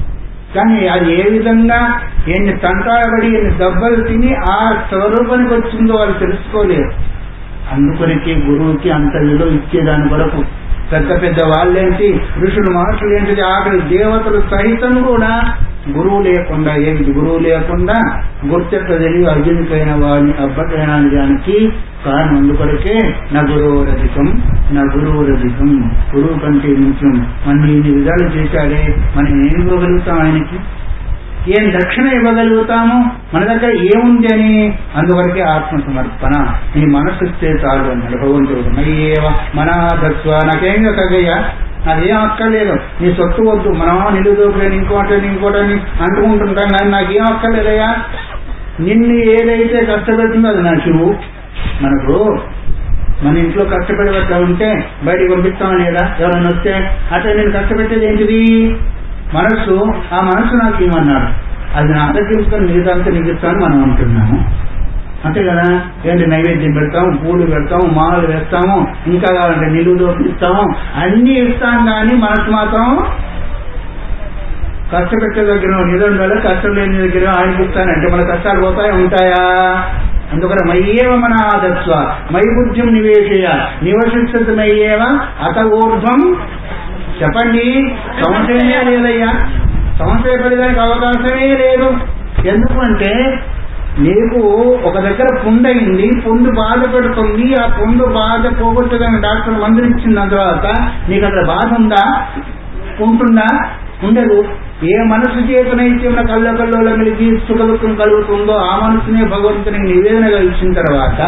కానీ అది ఏ విధంగా ఎన్ని తంటాడబడి ఎన్ని దెబ్బలు తిని ఆ స్వరూపానికి వచ్చిందో వాళ్ళు తెలుసుకోలేరు. అందుకొనికి గురువుకి అంత విలువ ఇచ్చేదాని కొరకు పెద్ద పెద్ద వాళ్ళేంటి, ఋషులు మహర్షులు ఏంటిది, ఆఖరి దేవతలు సహితం కూడా గురువు లేకుండా ఏమిటి గురువు లేకుండా గుర్తెక్క తెలివి అర్జునికైన వాడిని అబ్బకైన దానికి కారణం అందుకొరకే నా గురువురధికం నా గురువురధికం గురువు కంటే ముఖ్యం. మనం ఇన్ని విధాలు చేశాడే, మనం ఏం ఇవ్వగలుగుతాం ఆయనకి, ఏం దక్షిణ ఇవ్వగలుగుతాము, మన దగ్గర ఏముంది అని. అందువరకే ఆత్మ సమర్పణ. నీ మనసు ఇస్తే చాలు అన్నాడు భగవంతుడు. నయ్యేవ మనాధత్వ, నాకేం కదయ్యా, నాదేం అక్కర్లేదు, నీ సొత్తు వద్దు, మనం నిలుదోపులేని ఇంకోటని ఇంకోటని అంటుకుంటుంటాం కానీ నాకేం అక్కర్లేదయ్యా, నిన్ను ఏదైతే కష్టపెడుతుందో అది నాకు ఇవ్వు. మనకు మన ఇంట్లో కష్టపడి పెట్టా ఉంటే బయటికి పంపిస్తామా లేదా, ఎవరైనా వస్తే అట్లా నేను కష్టపెట్టేది ఏంటిది మనస్సు. ఆ మనస్సు నాకు ఏమన్నాడు, అది నా దగ్గర మిగతాంతా నీకు ఇస్తాను మనం అంటున్నాము, అంతే కదా. ఏంటి నైవేద్యం పెడతాము, పూలు పెడతాము, మాలలు వేస్తాము, ఇంకా కావాలంటే నిలువు ఇస్తాము, అన్ని ఇస్తాం కానీ మనసు మాత్రం కష్టపెట్టే దగ్గర నిజంగా కష్టం లేని దగ్గర ఆయనకి ఇస్తానంటే మన కష్టాలు పోతాయి ఉంటాయా. అందుకని మయ్యేవ మన ఆదత్వ మై బుద్ధిం నివేశయ నివశిస్తు మయ్యేవ అత ఊర్ధ్వం. చెప్పండి, సంశయమే లేదయ్యా, సంశయపడడానికి అవకాశమే లేదు. ఎందుకంటే నీకు ఒక దగ్గర పుండు అయింది, పుండు బాధ పెడుతుంది, ఆ పుండు బాధ పోగొట్టడానికి డాక్టర్ మందులు ఇచ్చిన తర్వాత నీకు అక్కడ బాధ ఉందా, ఉంటుందా, ఉండదు. ఏ మనసు చేతనైతే మన కళ్ళ కల్లో కలిగి సుఖ దుఃఖం కలుగుతుందో ఆ మనసునే భగవంతునికి నివేదనగా ఇచ్చిన తర్వాత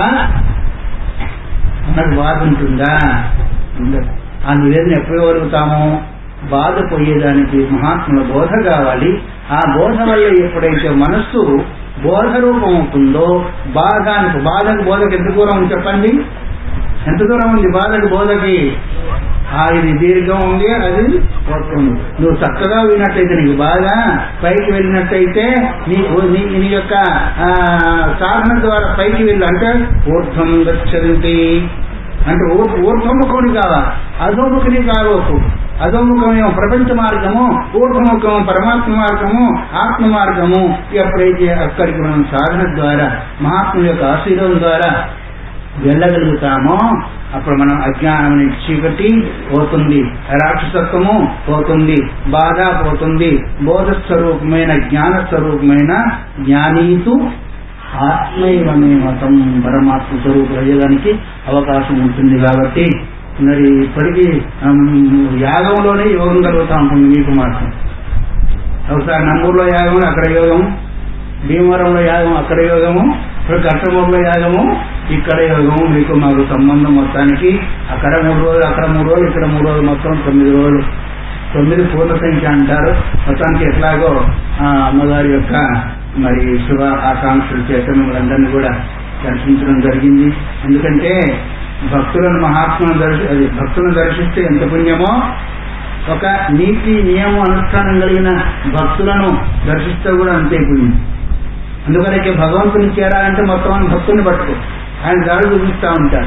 మనకు బాధ ఉంటుందా, ఉండదు. ఆ నివేదన ఎప్పుడు ఇవ్వగలుగుతాము, బాధ పోయేదానికి మహాత్ముల బోధ కావాలి. ఆ బోధ వల్ల ఎప్పుడైతే మనస్సు బోధ రూపం అవుతుందో బాధానికి బాధకు బోధకు ఎంత దూరం ఉంది చెప్పండి, ఎంత దూరం ఉంది బాధకు బోధకి. ఆ ఇది దీర్ఘం ఉంది, అది పోతుంది. నువ్వు చక్కగా విన్నట్టయితే నీకు బాగా పైకి వెళ్ళినట్టయితే నీకు నీ నీ యొక్క సాధన ద్వారా పైకి వెళ్ళి అంటే ఊర్ధ్వం గచ్చంతి అంటే ఊర్ధ్వముఖుని కావాలి, అధోముఖుని కావచ్చు. అధోముఖమేమో ప్రపంచ మార్గము, ఊర్ధ్వముఖము పరమాత్మ మార్గము, ఆత్మ మార్గము. ఎప్పుడైతే అక్కడికి మనం సాధన ద్వారా మహాత్ముల యొక్క ఆశీర్వాదం ద్వారా వెళ్ళగలుగుతామో అప్పుడు మనం అజ్ఞానం చీకటి పోతుంది, రాక్షసత్వము పోతుంది, బాధ పోతుంది. బోధస్వరూపమైన జ్ఞాన స్వరూపమైన జ్ఞానీతు ఆత్మైవమే మతం పరమాత్మ స్వరూపు అయ్యేదానికి అవకాశం ఉంటుంది. కాబట్టి మరి ఇప్పటికీ యాగంలోనే యోగం కలుగుతూ ఉంటుంది. మీకు మాత్రం ఒకసారి నంబూరులో యాగము అక్కడ యోగము, భీమవరంలో యాగం అక్కడ యోగము, ఇప్పుడు కట్టమూరులో యాగము ఇక్కడ యోగము. మీకు మాకు సంబంధం మొత్తానికి అక్కడ మూడు రోజులు అక్కడ మూడు రోజులు ఇక్కడ మూడు రోజులు మొత్తం తొమ్మిది రోజులు. తొమ్మిది పూర్ణ సంఖ్య అంటారు. మొత్తానికి ఎట్లాగో అమ్మగారి యొక్క మరి శుభ ఆకాంక్షలు చేత మిమ్మల్ని కూడా దర్శించడం జరిగింది. ఎందుకంటే భక్తులను మహాత్ములను దర్శి అది భక్తులను దర్శిస్తే ఎంత పుణ్యమో, ఒక నీతి నియమ అనుష్ఠానం కలిగిన భక్తులను దర్శిస్తే కూడా అంతే పుణ్యం. అందుకనే భగవంతుని చేరాలంటే మొత్తం భక్తుని పట్టుకో, ఆయన దారి చూపిస్తూ ఉంటారు.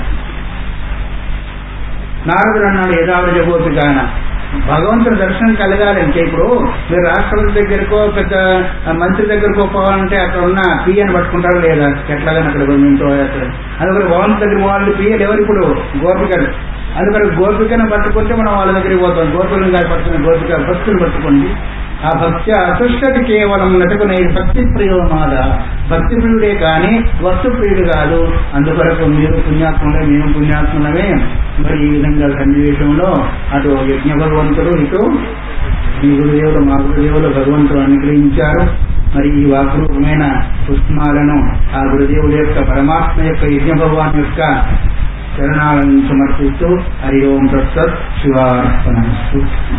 నారదుడు అన్నాడు యథావత జగోపిగాన, భగవంతుని దర్శనం కలగాలంటే ఇప్పుడు మీరు రాష్ట్రపతి దగ్గరకో పెద్ద మంత్రి దగ్గరకో పోవాలంటే అక్కడ ఉన్న పియ్యని పట్టుకుంటారు లేదా, ఎట్లాగని అక్కడ గవర్నమెంట్ అక్కడ. అందుకని భగవంతు దగ్గర వాళ్ళు పియ్యలు ఎవరు ఇప్పుడు గోపికలు. అందుకని గోపికను పట్టుకుంటే మనం వాళ్ళ దగ్గరికి పోతాం. గోపికలను గారు పట్టుకుని గోపిక భక్తులు పట్టుకోండి. ఆ భక్తి అసృష్టది కేవలం నటుకునే భక్తి ప్రియోమాద, భక్తి ప్రియుడే కానీ వస్తు ప్రియుడు కాదు. అందుకొరకు మీరు పుణ్యాత్ములే మేము పుణ్యాత్ములమే. మరి ఈ విధంగా సన్నివేశంలో అటు యజ్ఞ భగవంతుడు ఇటు మీ గురుదేవులు మా గురుదేవులు భగవంతుడు అనుగ్రహించారు. మరి ఈ వాక్రూపమైన పుష్పాలను ఆ గురుదేవుల యొక్క పరమాత్మ యొక్క యజ్ఞ భగవాన్ యొక్క చరణాలను సమర్పిస్తూ హరి ఓం తత్సత్ శివార్పణమస్తు.